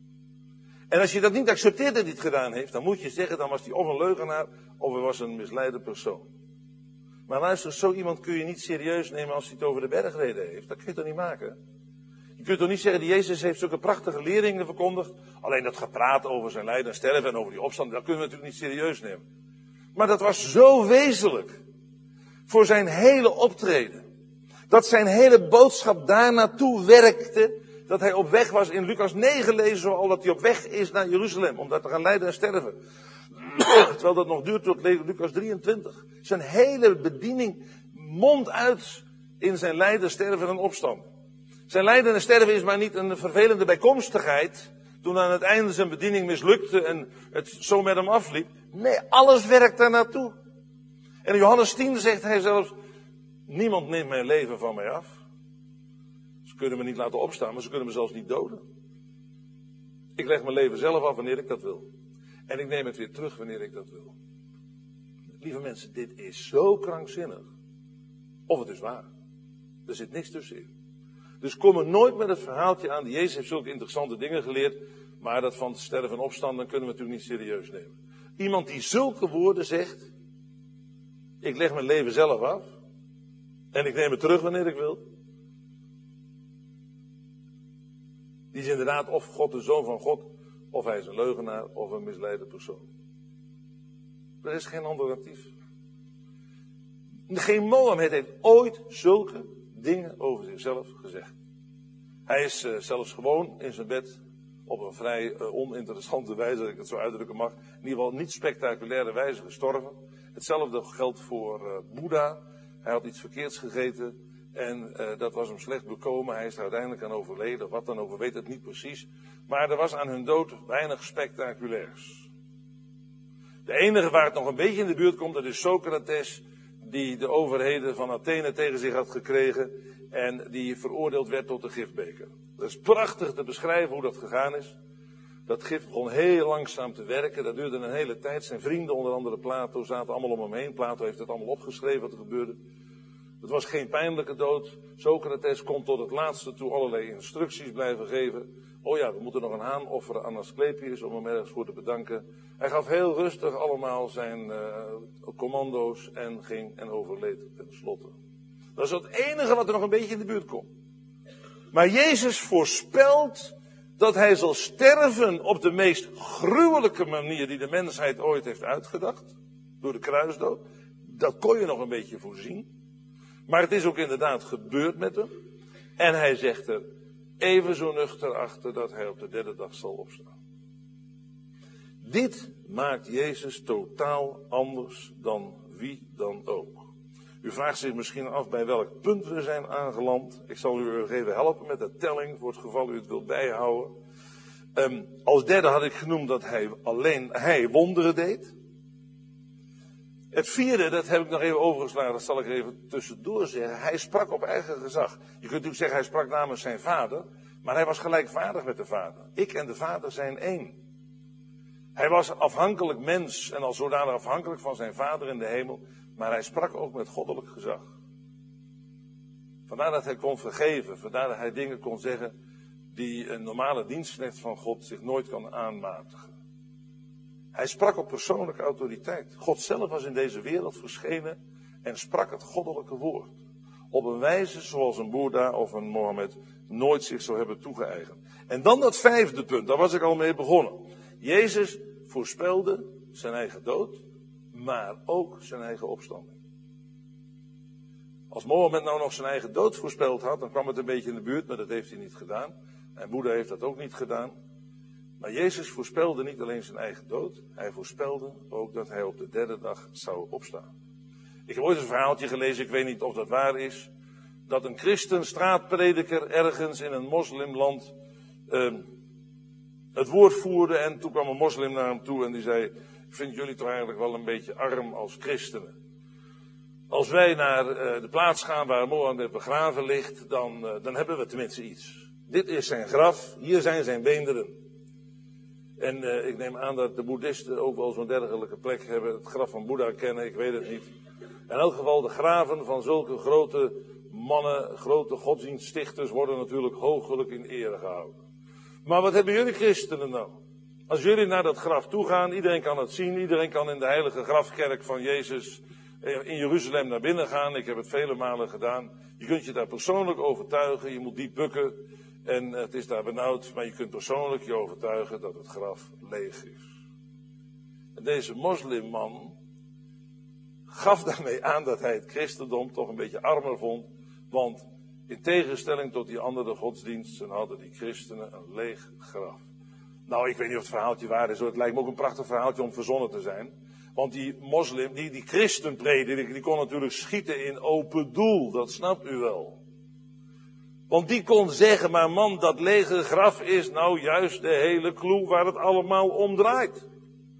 En als je dat niet accepteert dat hij het gedaan heeft, dan moet je zeggen, dan was hij of een leugenaar, of hij was een misleide persoon. Maar luister, zo iemand kun je niet serieus nemen als hij het over de bergreden heeft. Dat kun je toch niet maken? Je kunt toch niet zeggen, die Jezus heeft zulke prachtige leringen verkondigd. Alleen dat gepraat over zijn lijden en sterven en over die opstand, dat kunnen we natuurlijk niet serieus nemen. Maar dat was zo wezenlijk voor zijn hele optreden. Dat zijn hele boodschap daar naartoe werkte, dat hij op weg was. In Lucas negen lezen we al dat hij op weg is naar Jeruzalem, om daar te gaan lijden en sterven. Terwijl dat nog duurt tot Lucas drieëntwintig. Zijn hele bediening mondt uit in zijn lijden, sterven en opstand. Zijn lijden en sterven is maar niet een vervelende bijkomstigheid, toen aan het einde zijn bediening mislukte en het zo met hem afliep. Nee, alles werkt daar naartoe. En in Johannes tien zegt hij zelfs, niemand neemt mijn leven van mij af. Ze kunnen me niet laten opstaan, maar ze kunnen me zelfs niet doden. Ik leg mijn leven zelf af wanneer ik dat wil. En ik neem het weer terug wanneer ik dat wil. Lieve mensen, dit is zo krankzinnig. Of het is waar. Er zit niks tussenin. Dus kom er nooit met het verhaaltje aan. Jezus heeft zulke interessante dingen geleerd. Maar dat van sterven en opstaan, dan kunnen we natuurlijk niet serieus nemen. Iemand die zulke woorden zegt. Ik leg mijn leven zelf af. En ik neem het terug wanneer ik wil. Die is inderdaad of God de Zoon van God. Of hij is een leugenaar of een misleide persoon. Er is geen alternatief. Geen Mohammed heeft ooit zulke dingen over zichzelf gezegd. Hij is uh, zelfs gewoon in zijn bed op een vrij uh, oninteressante wijze, als ik het zo uitdrukken mag. In ieder geval niet spectaculaire wijze gestorven. Hetzelfde geldt voor uh, Boeddha. Hij had iets verkeerds gegeten en uh, dat was hem slecht bekomen. Hij is er uiteindelijk aan overleden. Wat dan ook, we weten het niet precies. Maar er was aan hun dood weinig spectaculairs. De enige waar het nog een beetje in de buurt komt, dat is Socrates, die de overheden van Athene tegen zich had gekregen en die veroordeeld werd tot de gifbeker. Dat is prachtig te beschrijven hoe dat gegaan is. Dat gif begon heel langzaam te werken, dat duurde een hele tijd. Zijn vrienden, onder andere Plato, zaten allemaal om hem heen. Plato heeft het allemaal opgeschreven wat er gebeurde. Het was geen pijnlijke dood. Socrates kon tot het laatste toe allerlei instructies blijven geven. Oh ja, we moeten nog een haan offeren aan Asclepius om hem ergens voor te bedanken. Hij gaf heel rustig allemaal zijn uh, commando's en ging en overleed tenslotte. Dat is het enige wat er nog een beetje in de buurt komt. Maar Jezus voorspelt dat hij zal sterven op de meest gruwelijke manier die de mensheid ooit heeft uitgedacht. Door de kruisdood. Dat kon je nog een beetje voorzien. Maar het is ook inderdaad gebeurd met hem. En hij zegt er even zo nuchter achter dat hij op de derde dag zal opstaan. Dit maakt Jezus totaal anders dan wie dan ook. U vraagt zich misschien af bij welk punt we zijn aangeland. Ik zal u even helpen met de telling, voor het geval u het wilt bijhouden. Um, als derde had ik genoemd dat hij alleen, hij wonderen deed. Het vierde, dat heb ik nog even overgeslagen, dat zal ik er even tussendoor zeggen. Hij sprak op eigen gezag. Je kunt natuurlijk zeggen, hij sprak namens zijn vader, maar hij was gelijkwaardig met de vader. Ik en de vader zijn één. Hij was afhankelijk mens en als zodanig afhankelijk van zijn vader in de hemel, maar hij sprak ook met goddelijk gezag. Vandaar dat hij kon vergeven, vandaar dat hij dingen kon zeggen die een normale dienstknecht van God zich nooit kan aanmatigen. Hij sprak op persoonlijke autoriteit. God zelf was in deze wereld verschenen en sprak het goddelijke woord. Op een wijze zoals een Boeddha of een Mohammed nooit zich zou hebben toegeëigend. En dan dat vijfde punt, daar was ik al mee begonnen. Jezus voorspelde zijn eigen dood, maar ook zijn eigen opstanding. Als Mohammed nou nog zijn eigen dood voorspeld had, dan kwam het een beetje in de buurt, maar dat heeft hij niet gedaan. En Boeddha heeft dat ook niet gedaan. Maar Jezus voorspelde niet alleen zijn eigen dood, hij voorspelde ook dat hij op de derde dag zou opstaan. Ik heb ooit een verhaaltje gelezen, ik weet niet of dat waar is, dat een christen straatprediker ergens in een moslimland uh, het woord voerde en toen kwam een moslim naar hem toe en die zei, ik vind jullie toch eigenlijk wel een beetje arm als christenen. Als wij naar uh, de plaats gaan waar Mohammed begraven ligt, dan, uh, dan hebben we tenminste iets. Dit is zijn graf, hier zijn zijn beenderen. En uh, ik neem aan dat de boeddhisten ook wel zo'n dergelijke plek hebben, het graf van Boeddha kennen, ik weet het niet. In elk geval, de graven van zulke grote mannen, grote godsdienststichters worden natuurlijk hoogelijk in ere gehouden. Maar wat hebben jullie christenen nou? Als jullie naar dat graf toe gaan, iedereen kan het zien, iedereen kan in de heilige grafkerk van Jezus in Jeruzalem naar binnen gaan. Ik heb het vele malen gedaan. Je kunt je daar persoonlijk overtuigen, je moet diep bukken en het is daar benauwd, maar je kunt persoonlijk je overtuigen dat het graf leeg is. En deze moslimman gaf daarmee aan dat hij het christendom toch een beetje armer vond, want in tegenstelling tot die andere godsdiensten hadden die christenen een leeg graf. Nou, ik weet niet of het verhaaltje waar is hoor. Het lijkt me ook een prachtig verhaaltje om verzonnen te zijn. Want die moslim, die, die christenprediker, die kon natuurlijk schieten in open doel. Dat snapt u wel. Want die kon zeggen, maar man, dat lege graf is nou juist de hele clue waar het allemaal om draait.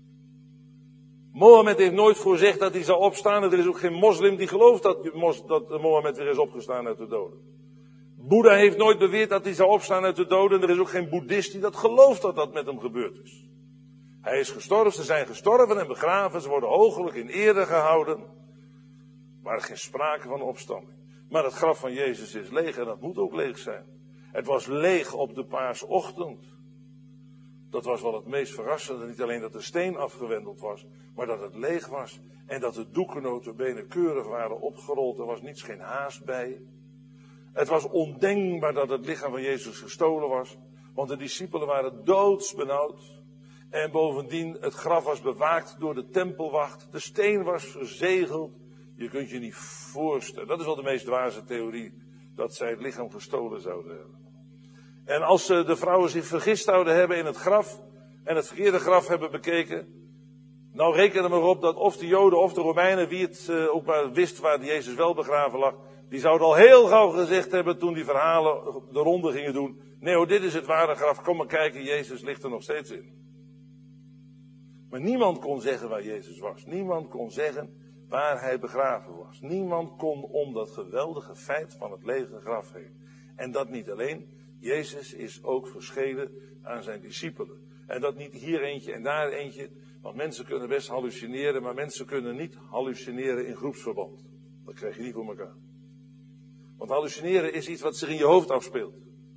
Mohammed heeft nooit voorzegd dat hij zou opstaan. En er is ook geen moslim die gelooft dat, dat Mohammed weer is opgestaan uit de doden. Boeddha heeft nooit beweerd dat hij zou opstaan uit de doden. En er is ook geen boeddhist die dat gelooft dat dat met hem gebeurd is. Hij is gestorven, ze zijn gestorven en begraven. Ze worden hoogelijk in ere gehouden. Maar er is geen sprake van opstanding. Maar het graf van Jezus is leeg en dat moet ook leeg zijn. Het was leeg op de paasochtend. Dat was wel het meest verrassende. Niet alleen dat de steen afgewendeld was, maar dat het leeg was. En dat de doeken nota bene keurig waren opgerold. Er was niets, geen haast bij. Het was ondenkbaar dat het lichaam van Jezus gestolen was. Want de discipelen waren doodsbenauwd. En bovendien, het graf was bewaakt door de tempelwacht. De steen was verzegeld. Je kunt je niet voorstellen. Dat is wel de meest dwaze theorie. Dat zij het lichaam gestolen zouden hebben. En als de vrouwen zich vergist zouden hebben in het graf. En het verkeerde graf hebben bekeken. Nou reken er maar op dat of de Joden of de Romeinen, wie het uh, ook maar wist waar Jezus wel begraven lag. Die zouden al heel gauw gezegd hebben toen die verhalen de ronde gingen doen. Nee hoor, dit is het ware graf. Kom maar kijken, Jezus ligt er nog steeds in. Maar niemand kon zeggen waar Jezus was. Niemand kon zeggen waar hij begraven was. Niemand kon om dat geweldige feit van het lege graf heen. En dat niet alleen. Jezus is ook verschenen aan zijn discipelen. En dat niet hier eentje en daar eentje. Want mensen kunnen best hallucineren, maar mensen kunnen niet hallucineren in groepsverband. Dat krijg je niet voor elkaar. Want hallucineren is iets wat zich in je hoofd afspeelt.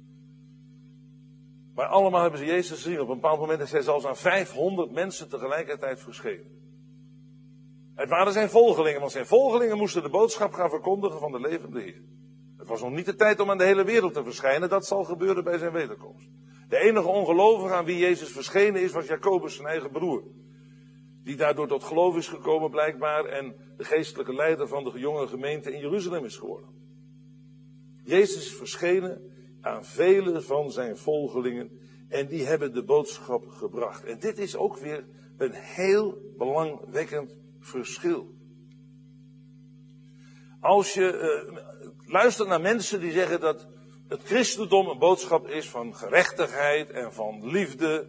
Maar allemaal hebben ze Jezus gezien. Op een bepaald moment is hij zelfs aan vijfhonderd mensen tegelijkertijd verschenen. Het waren zijn volgelingen, want zijn volgelingen moesten de boodschap gaan verkondigen van de levende Heer. Het was nog niet de tijd om aan de hele wereld te verschijnen, dat zal gebeuren bij zijn wederkomst. De enige ongelovige aan wie Jezus verschenen is, was Jacobus, zijn eigen broer. Die daardoor tot geloof is gekomen blijkbaar en de geestelijke leider van de jonge gemeente in Jeruzalem is geworden. Jezus is verschenen aan vele van zijn volgelingen en die hebben de boodschap gebracht. En dit is ook weer een heel belangwekkend verschil. Als je uh, luistert naar mensen die zeggen dat het christendom een boodschap is van gerechtigheid en van liefde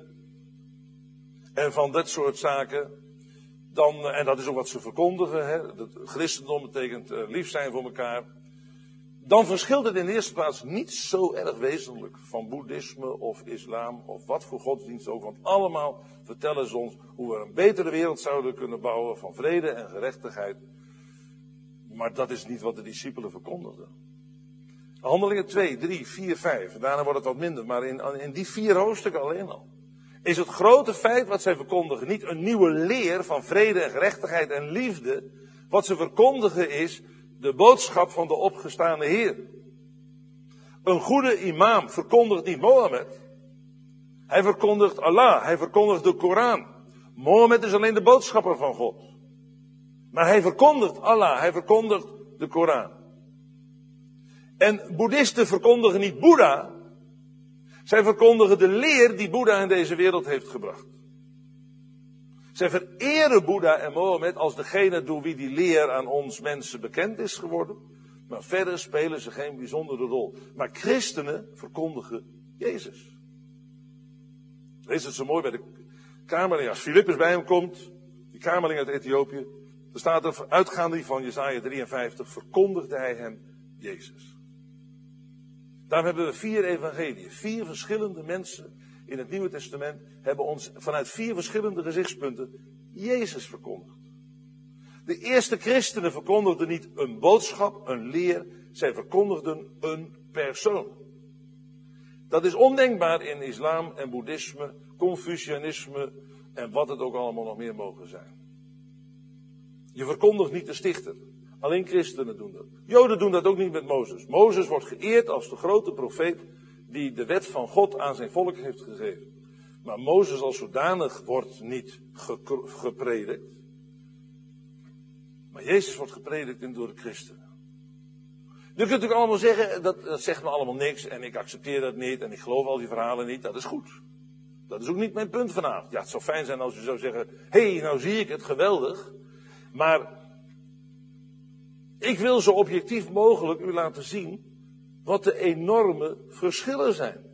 en van dat soort zaken, dan, uh, en dat is ook wat ze verkondigen, hè, het christendom betekent uh, lief zijn voor elkaar, dan verschilt het in de eerste plaats niet zo erg wezenlijk van boeddhisme of islam of wat voor godsdienst ook. Want allemaal vertellen ze ons hoe we een betere wereld zouden kunnen bouwen van vrede en gerechtigheid. Maar dat is niet wat de discipelen verkondigden. Handelingen twee, drie, vier, vijf. Daarna wordt het wat minder. Maar in, in die vier hoofdstukken alleen al. Is het grote feit wat zij verkondigen niet een nieuwe leer van vrede en gerechtigheid en liefde. Wat ze verkondigen is de boodschap van de opgestane Heer. Een goede imam verkondigt niet Mohammed. Hij verkondigt Allah. Hij verkondigt de Koran. Mohammed is alleen de boodschapper van God. Maar hij verkondigt Allah. Hij verkondigt de Koran. En boeddhisten verkondigen niet Boeddha. Zij verkondigen de leer die Boeddha in deze wereld heeft gebracht. Zij vereren Boeddha en Mohammed als degene door wie die leer aan ons mensen bekend is geworden. Maar verder spelen ze geen bijzondere rol. Maar christenen verkondigen Jezus. Lees het zo mooi bij de kamerling. Als Filippus bij hem komt, die kamerling uit Ethiopië. Er staat er, uitgaande van Jesaja drieënvijftig, verkondigde hij hem Jezus. Daarom hebben we vier evangeliën. Vier verschillende mensen in het Nieuwe Testament hebben ons vanuit vier verschillende gezichtspunten Jezus verkondigd. De eerste christenen verkondigden niet een boodschap, een leer. Zij verkondigden een persoon. Dat is ondenkbaar in islam en boeddhisme, Confucianisme en wat het ook allemaal nog meer mogen zijn. Je verkondigt niet de stichter. Alleen christenen doen dat. Joden doen dat ook niet met Mozes. Mozes wordt geëerd als de grote profeet die de wet van God aan zijn volk heeft gegeven. Maar Mozes als zodanig wordt niet ge- gepredikt. Maar Jezus wordt gepredikt door de christenen. Nu kunt u natuurlijk allemaal zeggen, dat, dat zegt me allemaal niks en ik accepteer dat niet en ik geloof al die verhalen niet. Dat is goed. Dat is ook niet mijn punt vanavond. Ja, het zou fijn zijn als u zou zeggen, hé, hey, nou zie ik het, geweldig. Maar ik wil zo objectief mogelijk u laten zien wat de enorme verschillen zijn.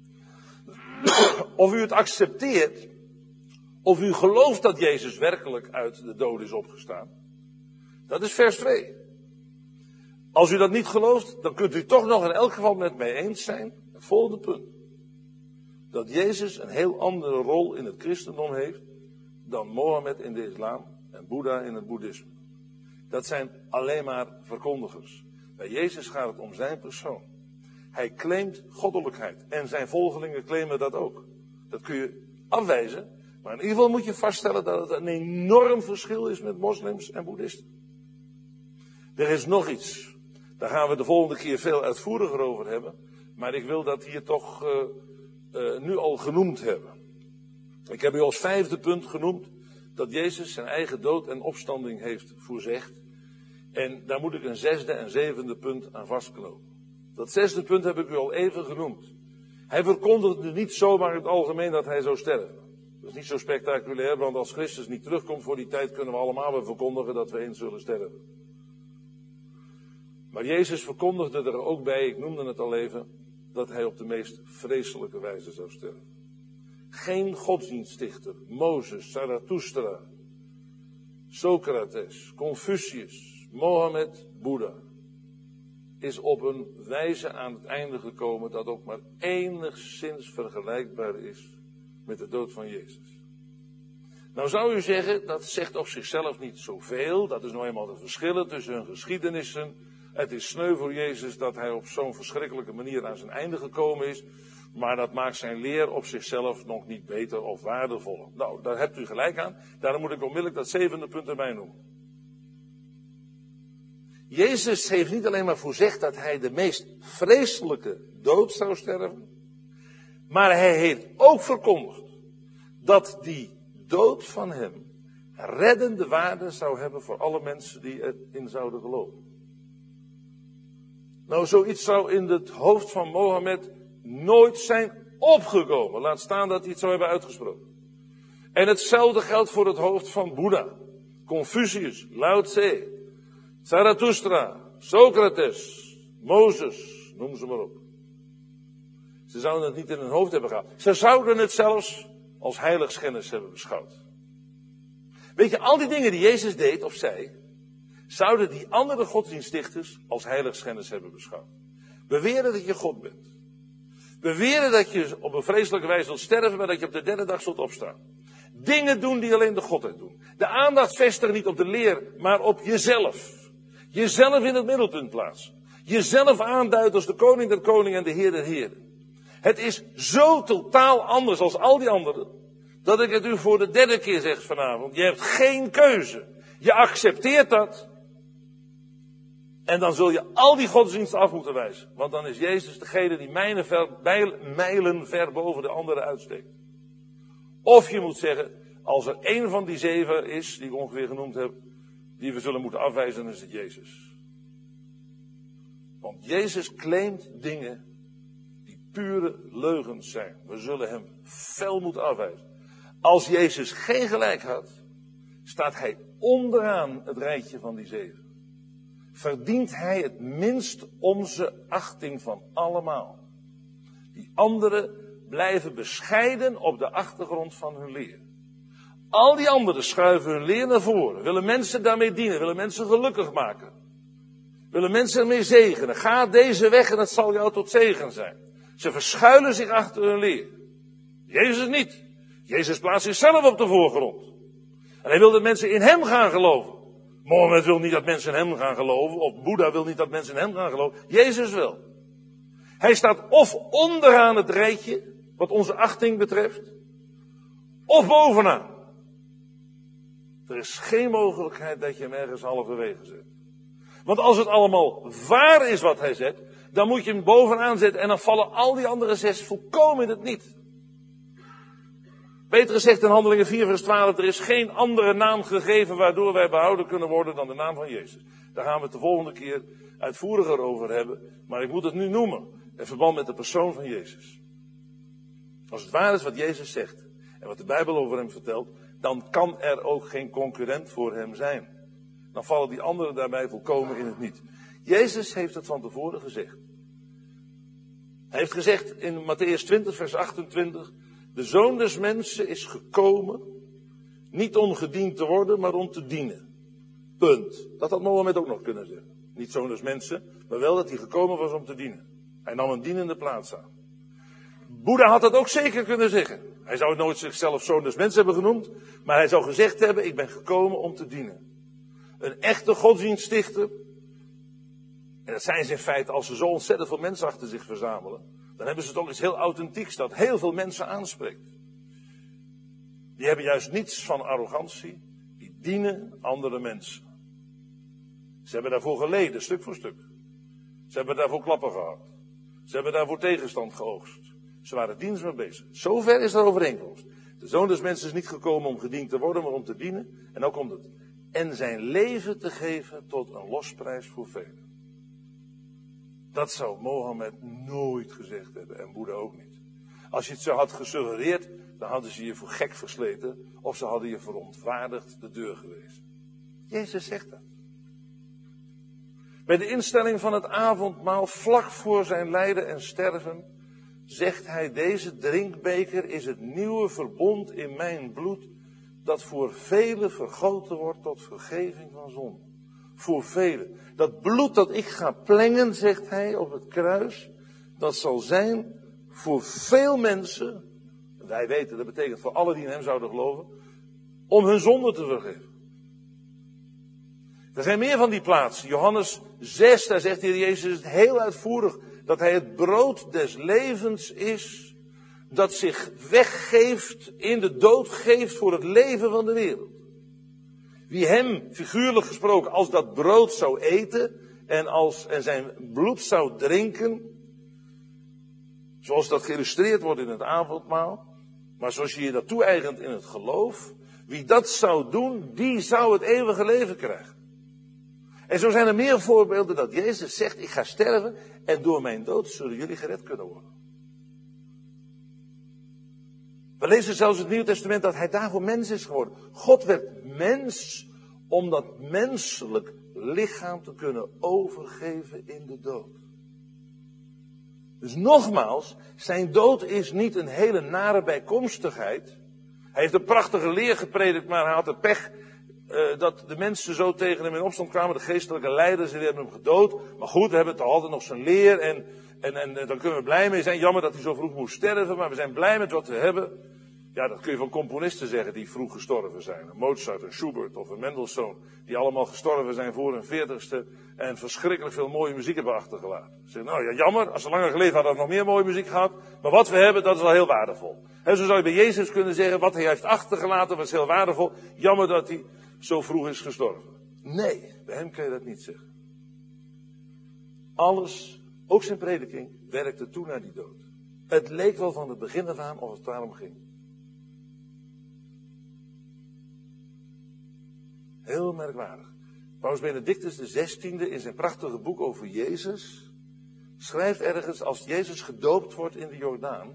Of u het accepteert, of u gelooft dat Jezus werkelijk uit de dood is opgestaan. Dat is vers twee. Als u dat niet gelooft, dan kunt u toch nog in elk geval met mij eens zijn. Het volgende punt. Dat Jezus een heel andere rol in het christendom heeft dan Mohammed in de islam en Boeddha in het boeddhisme. Dat zijn alleen maar verkondigers. Bij Jezus gaat het om zijn persoon. Hij claimt goddelijkheid. En zijn volgelingen claimen dat ook. Dat kun je afwijzen. Maar in ieder geval moet je vaststellen dat het een enorm verschil is met moslims en boeddhisten. Er is nog iets. Daar gaan we de volgende keer veel uitvoeriger over hebben. Maar ik wil dat hier toch uh, uh, nu al genoemd hebben. Ik heb u als vijfde punt genoemd dat Jezus zijn eigen dood en opstanding heeft voorzegd. En daar moet ik een zesde en zevende punt aan vastknopen. Dat zesde punt heb ik u al even genoemd. Hij verkondigde niet zomaar in het algemeen dat hij zou sterven. Dat is niet zo spectaculair, want als Christus niet terugkomt voor die tijd kunnen we allemaal weer verkondigen dat we eens zullen sterven. Maar Jezus verkondigde er ook bij, ik noemde het al even, dat hij op de meest vreselijke wijze zou sterven. Geen godsdienststichter, Mozes, Zarathustra, Socrates, Confucius, Mohammed, Boeddha, is op een wijze aan het einde gekomen dat ook maar enigszins vergelijkbaar is met de dood van Jezus. Nou zou u zeggen, dat zegt op zichzelf niet zoveel, dat is nou eenmaal de verschillen tussen hun geschiedenissen, Het is sneu voor Jezus dat hij op zo'n verschrikkelijke manier aan zijn einde gekomen is. Maar dat maakt zijn leer op zichzelf nog niet beter of waardevoller. Nou, daar hebt u gelijk aan. Daarom moet ik onmiddellijk dat zevende punt erbij noemen. Jezus heeft niet alleen maar voorzegd dat hij de meest vreselijke dood zou sterven. Maar hij heeft ook verkondigd dat die dood van hem reddende waarde zou hebben voor alle mensen die erin zouden geloven. Nou, zoiets zou in het hoofd van Mohammed nooit zijn opgekomen. Laat staan dat hij het zou hebben uitgesproken. En hetzelfde geldt voor het hoofd van Boeddha, Confucius, Lao Tse, Zarathustra, Socrates, Mozes, noem ze maar op. Ze zouden het niet in hun hoofd hebben gehad. Ze zouden het zelfs als heiligschennis hebben beschouwd. Weet je, al die dingen die Jezus deed of zei, zouden die andere godsdienststichters als heiligschennis hebben beschouwd. Beweren dat je God bent. Beweren dat je op een vreselijke wijze zult sterven, maar dat je op de derde dag zult opstaan. Dingen doen die alleen de Godheid doen. De aandacht vestigen niet op de leer, maar op jezelf. Jezelf in het middelpunt plaatsen. Jezelf aanduiden als de koning der koningen en de heer der heren. Het is zo totaal anders als al die anderen, dat ik het u voor de derde keer zeg vanavond. Je hebt geen keuze. Je accepteert dat. En dan zul je al die godsdiensten af moeten wijzen. Want dan is Jezus degene die mijlen ver, mijlen ver boven de anderen uitsteekt. Of je moet zeggen, als er één van die zeven is, die ik ongeveer genoemd heb, die we zullen moeten afwijzen, dan is het Jezus. Want Jezus claimt dingen die pure leugens zijn. We zullen hem fel moeten afwijzen. Als Jezus geen gelijk had, staat hij onderaan het rijtje van die zeven. Verdient hij het minst onze achting van allemaal. Die anderen blijven bescheiden op de achtergrond van hun leer. Al die anderen schuiven hun leer naar voren. Willen mensen daarmee dienen. Willen mensen gelukkig maken. Willen mensen ermee zegenen. Ga deze weg en het zal jou tot zegen zijn. Ze verschuilen zich achter hun leer. Jezus niet. Jezus plaatst zichzelf op de voorgrond. En hij wil dat mensen in hem gaan geloven. Mohammed wil niet dat mensen in hem gaan geloven. Of Boeddha wil niet dat mensen in hem gaan geloven. Jezus wel. Hij staat of onderaan het rijtje, wat onze achting betreft, of bovenaan. Er is geen mogelijkheid dat je hem ergens halverwege zet. Want als het allemaal waar is wat hij zet, dan moet je hem bovenaan zetten en dan vallen al die andere zes volkomen in het niet. Petrus zegt in Handelingen vier vers twaalf, er is geen andere naam gegeven waardoor wij behouden kunnen worden dan de naam van Jezus. Daar gaan we het de volgende keer uitvoeriger over hebben, maar ik moet het nu noemen, in verband met de persoon van Jezus. Als het waar is wat Jezus zegt en wat de Bijbel over hem vertelt, dan kan er ook geen concurrent voor hem zijn. Dan vallen die anderen daarbij volkomen in het niet. Jezus heeft het van tevoren gezegd. Hij heeft gezegd in Matthäus twintig vers achtentwintig, de Zoon des Mensen is gekomen, niet om gediend te worden, maar om te dienen. Punt. Dat had Mohammed ook nog kunnen zeggen. Niet Zoon des Mensen, maar wel dat hij gekomen was om te dienen. Hij nam een dienende plaats aan. Boeddha had dat ook zeker kunnen zeggen. Hij zou nooit zichzelf Zoon des Mensen hebben genoemd, maar hij zou gezegd hebben, ik ben gekomen om te dienen. Een echte godsdienststichter, en dat zijn ze in feite als ze zo ontzettend veel mensen achter zich verzamelen, dan hebben ze toch iets heel authentieks dat heel veel mensen aanspreekt. Die hebben juist niets van arrogantie, die dienen andere mensen. Ze hebben daarvoor geleden, stuk voor stuk. Ze hebben daarvoor klappen gehad. Ze hebben daarvoor tegenstand geoogst. Ze waren dienst mee bezig. Zover is er overeenkomst. De Zoon des Mensen is niet gekomen om gediend te worden, maar om te dienen. En ook om het. En zijn leven te geven tot een losprijs voor velen. Dat zou Mohammed nooit gezegd hebben en Boeddha ook niet. Als je het zo had gesuggereerd, dan hadden ze je voor gek versleten of ze hadden je verontwaardigd de deur gewezen. Jezus zegt dat. Bij de instelling van het avondmaal, vlak voor zijn lijden en sterven, zegt hij, deze drinkbeker is het nieuwe verbond in mijn bloed, dat voor velen vergoten wordt tot vergeving van zonde. Voor velen. Dat bloed dat ik ga plengen, zegt hij op het kruis, dat zal zijn voor veel mensen, wij weten, dat betekent voor alle die in hem zouden geloven, om hun zonde te vergeven. Er zijn meer van die plaatsen. Johannes zes, daar zegt de Heer Jezus het heel uitvoerig. Dat hij het brood des levens is. Dat zich weggeeft, in de dood geeft voor het leven van de wereld. Wie hem, figuurlijk gesproken, als dat brood zou eten en, als, en zijn bloed zou drinken, zoals dat geïllustreerd wordt in het avondmaal, maar zoals je je dat toe-eigent in het geloof, wie dat zou doen, die zou het eeuwige leven krijgen. En zo zijn er meer voorbeelden dat Jezus zegt, ik ga sterven en door mijn dood zullen jullie gered kunnen worden. We lezen zelfs in het Nieuw Testament dat hij daarvoor mens is geworden. God werd mens om dat menselijk lichaam te kunnen overgeven in de dood. Dus nogmaals, zijn dood is niet een hele nare bijkomstigheid. Hij heeft een prachtige leer gepredikt, maar hij had de pech uh, dat de mensen zo tegen hem in opstand kwamen. De geestelijke leiders, die hebben hem gedood. Maar goed, we hebben toch altijd nog zijn leer en, en, en, en daar kunnen we blij mee zijn. Jammer dat hij zo vroeg moest sterven, maar we zijn blij met wat we hebben. Ja, dat kun je van componisten zeggen die vroeg gestorven zijn. Een Mozart, een Schubert of een Mendelssohn. Die allemaal gestorven zijn voor hun veertigste. En verschrikkelijk veel mooie muziek hebben achtergelaten. Ze zeggen, nou ja, jammer. Als ze langer geleden hadden, hadden we nog meer mooie muziek gehad. Maar wat we hebben, dat is wel heel waardevol. En zo zou je bij Jezus kunnen zeggen, wat hij heeft achtergelaten was heel waardevol. Jammer dat hij zo vroeg is gestorven. Nee, bij hem kun je dat niet zeggen. Alles, ook zijn prediking, werkte toe naar die dood. Het leek wel van het begin af aan of het daarom ging. Heel merkwaardig. Paus Benedictus de zestiende in zijn prachtige boek over Jezus schrijft ergens, als Jezus gedoopt wordt in de Jordaan,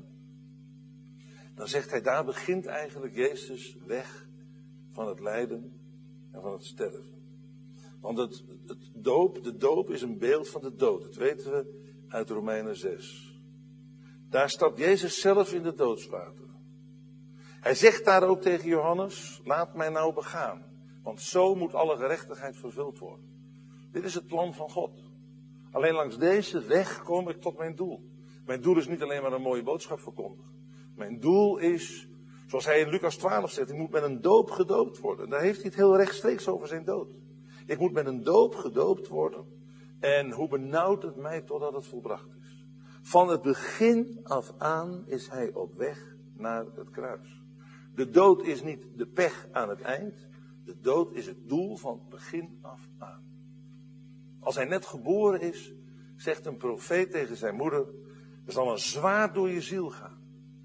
dan zegt hij, daar begint eigenlijk Jezus weg van het lijden en van het sterven. Want het, het doop, de doop is een beeld van de dood. Dat weten we uit Romeinen zes. Daar stapt Jezus zelf in de doodswater. Hij zegt daar ook tegen Johannes, laat mij nou begaan. Want zo moet alle gerechtigheid vervuld worden. Dit is het plan van God. Alleen langs deze weg kom ik tot mijn doel. Mijn doel is niet alleen maar een mooie boodschap verkondigen. Mijn doel is, zoals hij in Lucas twaalf zegt, ik moet met een doop gedoopt worden. Daar heeft hij het heel rechtstreeks over zijn dood. Ik moet met een doop gedoopt worden. En hoe benauwt het mij totdat het volbracht is. Van het begin af aan is hij op weg naar het kruis. De dood is niet de pech aan het eind. De dood is het doel van het begin af aan. Als hij net geboren is, zegt een profeet tegen zijn moeder, er zal een zwaard door je ziel gaan.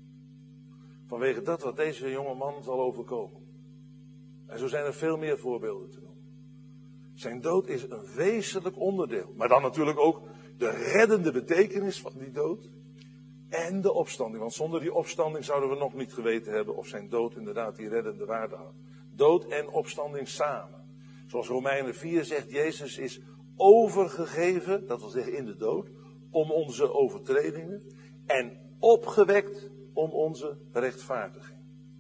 Vanwege dat wat deze jonge man zal overkomen. En zo zijn er veel meer voorbeelden te noemen. Zijn dood is een wezenlijk onderdeel. Maar dan natuurlijk ook de reddende betekenis van die dood. En de opstanding. Want zonder die opstanding zouden we nog niet geweten hebben of zijn dood inderdaad die reddende waarde had. Dood en opstanding samen. Zoals Romeinen vier zegt, Jezus is overgegeven, dat wil zeggen in de dood, om onze overtredingen. En opgewekt om onze rechtvaardiging.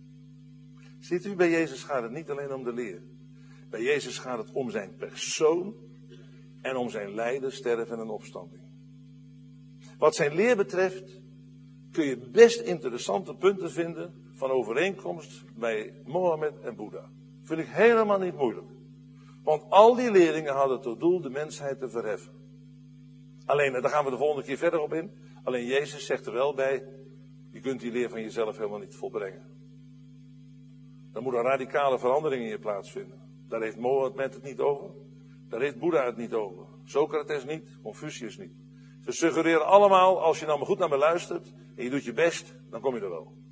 Ziet u, bij Jezus gaat het niet alleen om de leer. Bij Jezus gaat het om zijn persoon en om zijn lijden, sterven en opstanding. Wat zijn leer betreft kun je best interessante punten vinden van overeenkomst bij Mohammed en Boeddha. Vind ik helemaal niet moeilijk. Want al die leerlingen hadden tot doel de mensheid te verheffen. Alleen, daar gaan we de volgende keer verder op in. Alleen Jezus zegt er wel bij, je kunt die leer van jezelf helemaal niet volbrengen. Dan moet een radicale verandering in je plaatsvinden. Daar heeft Mohammed het niet over. Daar heeft Boeddha het niet over. Socrates niet, Confucius niet. Ze suggereren allemaal, als je nou maar goed naar me luistert en je doet je best, dan kom je er wel.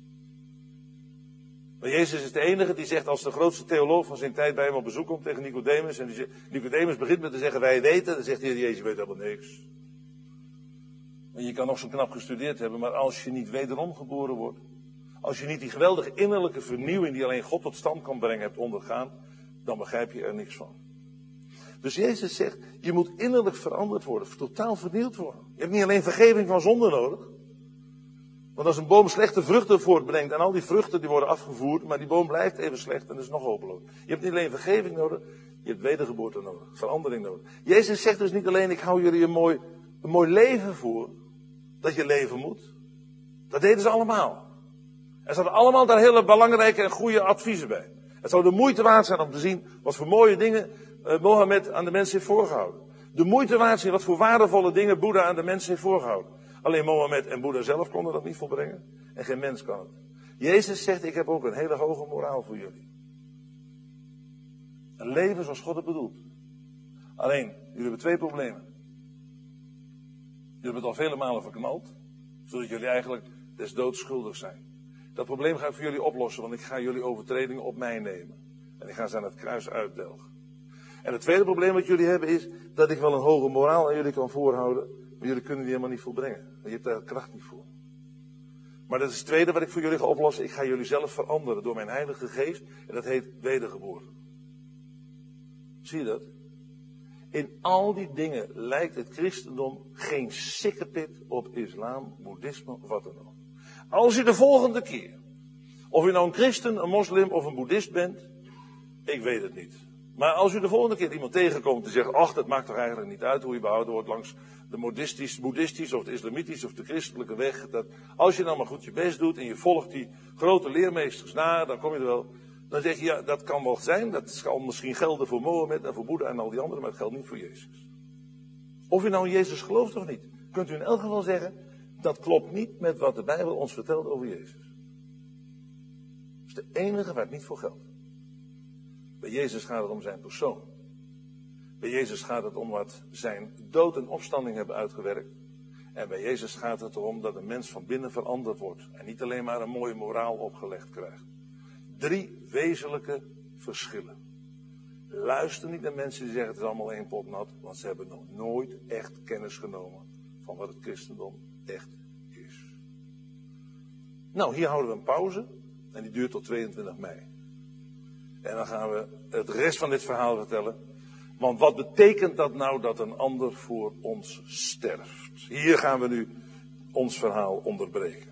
Maar Jezus is de enige die zegt, als de grootste theoloog van zijn tijd bij hem op bezoek komt tegen Nicodemus, en die zegt, Nicodemus begint met te zeggen, wij weten, dan zegt hij, Jezus, je weet helemaal niks. En je kan nog zo knap gestudeerd hebben, maar als je niet wederom geboren wordt, als je niet die geweldige innerlijke vernieuwing die alleen God tot stand kan brengen hebt ondergaan, dan begrijp je er niks van. Dus Jezus zegt, je moet innerlijk veranderd worden, totaal vernieuwd worden. Je hebt niet alleen vergeving van zonde nodig. Want als een boom slechte vruchten voortbrengt en al die vruchten die worden afgevoerd, maar die boom blijft even slecht en dat is nog hopeloos. Je hebt niet alleen vergeving nodig, je hebt wedergeboorte nodig, verandering nodig. Jezus zegt dus niet alleen, ik hou jullie een mooi, een mooi leven voor, dat je leven moet. Dat deden ze allemaal. Er zaten allemaal daar hele belangrijke en goede adviezen bij. Het zou de moeite waard zijn om te zien wat voor mooie dingen uh, Mohammed aan de mens heeft voorgehouden. De moeite waard zijn wat voor waardevolle dingen Boeddha aan de mens heeft voorgehouden. Alleen Mohammed en Boeddha zelf konden dat niet volbrengen. En geen mens kan het. Jezus zegt, ik heb ook een hele hoge moraal voor jullie. Een leven zoals God het bedoelt. Alleen, jullie hebben twee problemen. Jullie hebben het al vele malen verknald. Zodat jullie eigenlijk des doods schuldig zijn. Dat probleem ga ik voor jullie oplossen, want ik ga jullie overtredingen op mij nemen. En ik ga ze aan het kruis uitdelgen. En het tweede probleem wat jullie hebben is, dat ik wel een hoge moraal aan jullie kan voorhouden, maar jullie kunnen die helemaal niet volbrengen. Want je hebt daar kracht niet voor. Maar dat is het tweede wat ik voor jullie ga oplossen. Ik ga jullie zelf veranderen door mijn heilige geest. En dat heet wedergeboorte. Zie je dat? In al die dingen lijkt het christendom geen sikkepit op islam, boeddhisme of wat dan ook. Als je de volgende keer, of je nou een christen, een moslim of een boeddhist bent, ik weet het niet. Maar als u de volgende keer iemand tegenkomt die zegt, ach, dat maakt toch eigenlijk niet uit hoe je behouden wordt langs de boeddhistisch, boeddhistisch of de islamitisch of de christelijke weg. Dat als je nou maar goed je best doet en je volgt die grote leermeesters na, dan kom je er wel. Dan zeg je, ja, dat kan wel zijn, dat kan misschien gelden voor Mohammed en voor Boeddha en al die anderen, maar het geldt niet voor Jezus. Of u nou in Jezus gelooft of niet, kunt u in elk geval zeggen, dat klopt niet met wat de Bijbel ons vertelt over Jezus. Dat is de enige waar het niet voor geldt. Bij Jezus gaat het om zijn persoon. Bij Jezus gaat het om wat zijn dood en opstanding hebben uitgewerkt. En bij Jezus gaat het erom dat een mens van binnen veranderd wordt. En niet alleen maar een mooie moraal opgelegd krijgt. Drie wezenlijke verschillen. Luister niet naar mensen die zeggen het is allemaal één pot nat. Want ze hebben nog nooit echt kennis genomen van wat het christendom echt is. Nou, hier houden we een pauze. En die duurt tot tweeëntwintig mei. En dan gaan we het rest van dit verhaal vertellen. Want wat betekent dat nou dat een ander voor ons sterft? Hier gaan we nu ons verhaal onderbreken.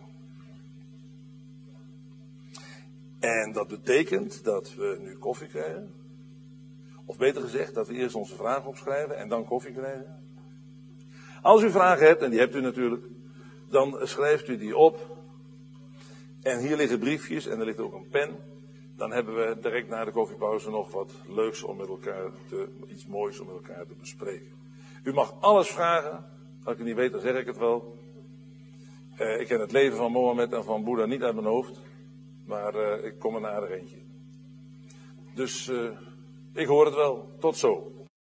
En dat betekent dat we nu koffie krijgen. Of beter gezegd, dat we eerst onze vragen opschrijven en dan koffie krijgen. Als u vragen hebt, en die hebt u natuurlijk, dan schrijft u die op. En hier liggen briefjes en er ligt ook een pen. Dan hebben we direct na de koffiepauze nog wat leuks om met elkaar te, iets moois om met elkaar te bespreken. U mag alles vragen. Als ik het niet weet, dan zeg ik het wel. Uh, ik ken het leven van Mohammed en van Boeddha niet uit mijn hoofd. Maar uh, ik kom er naar een eentje. Dus uh, ik hoor het wel. Tot zo.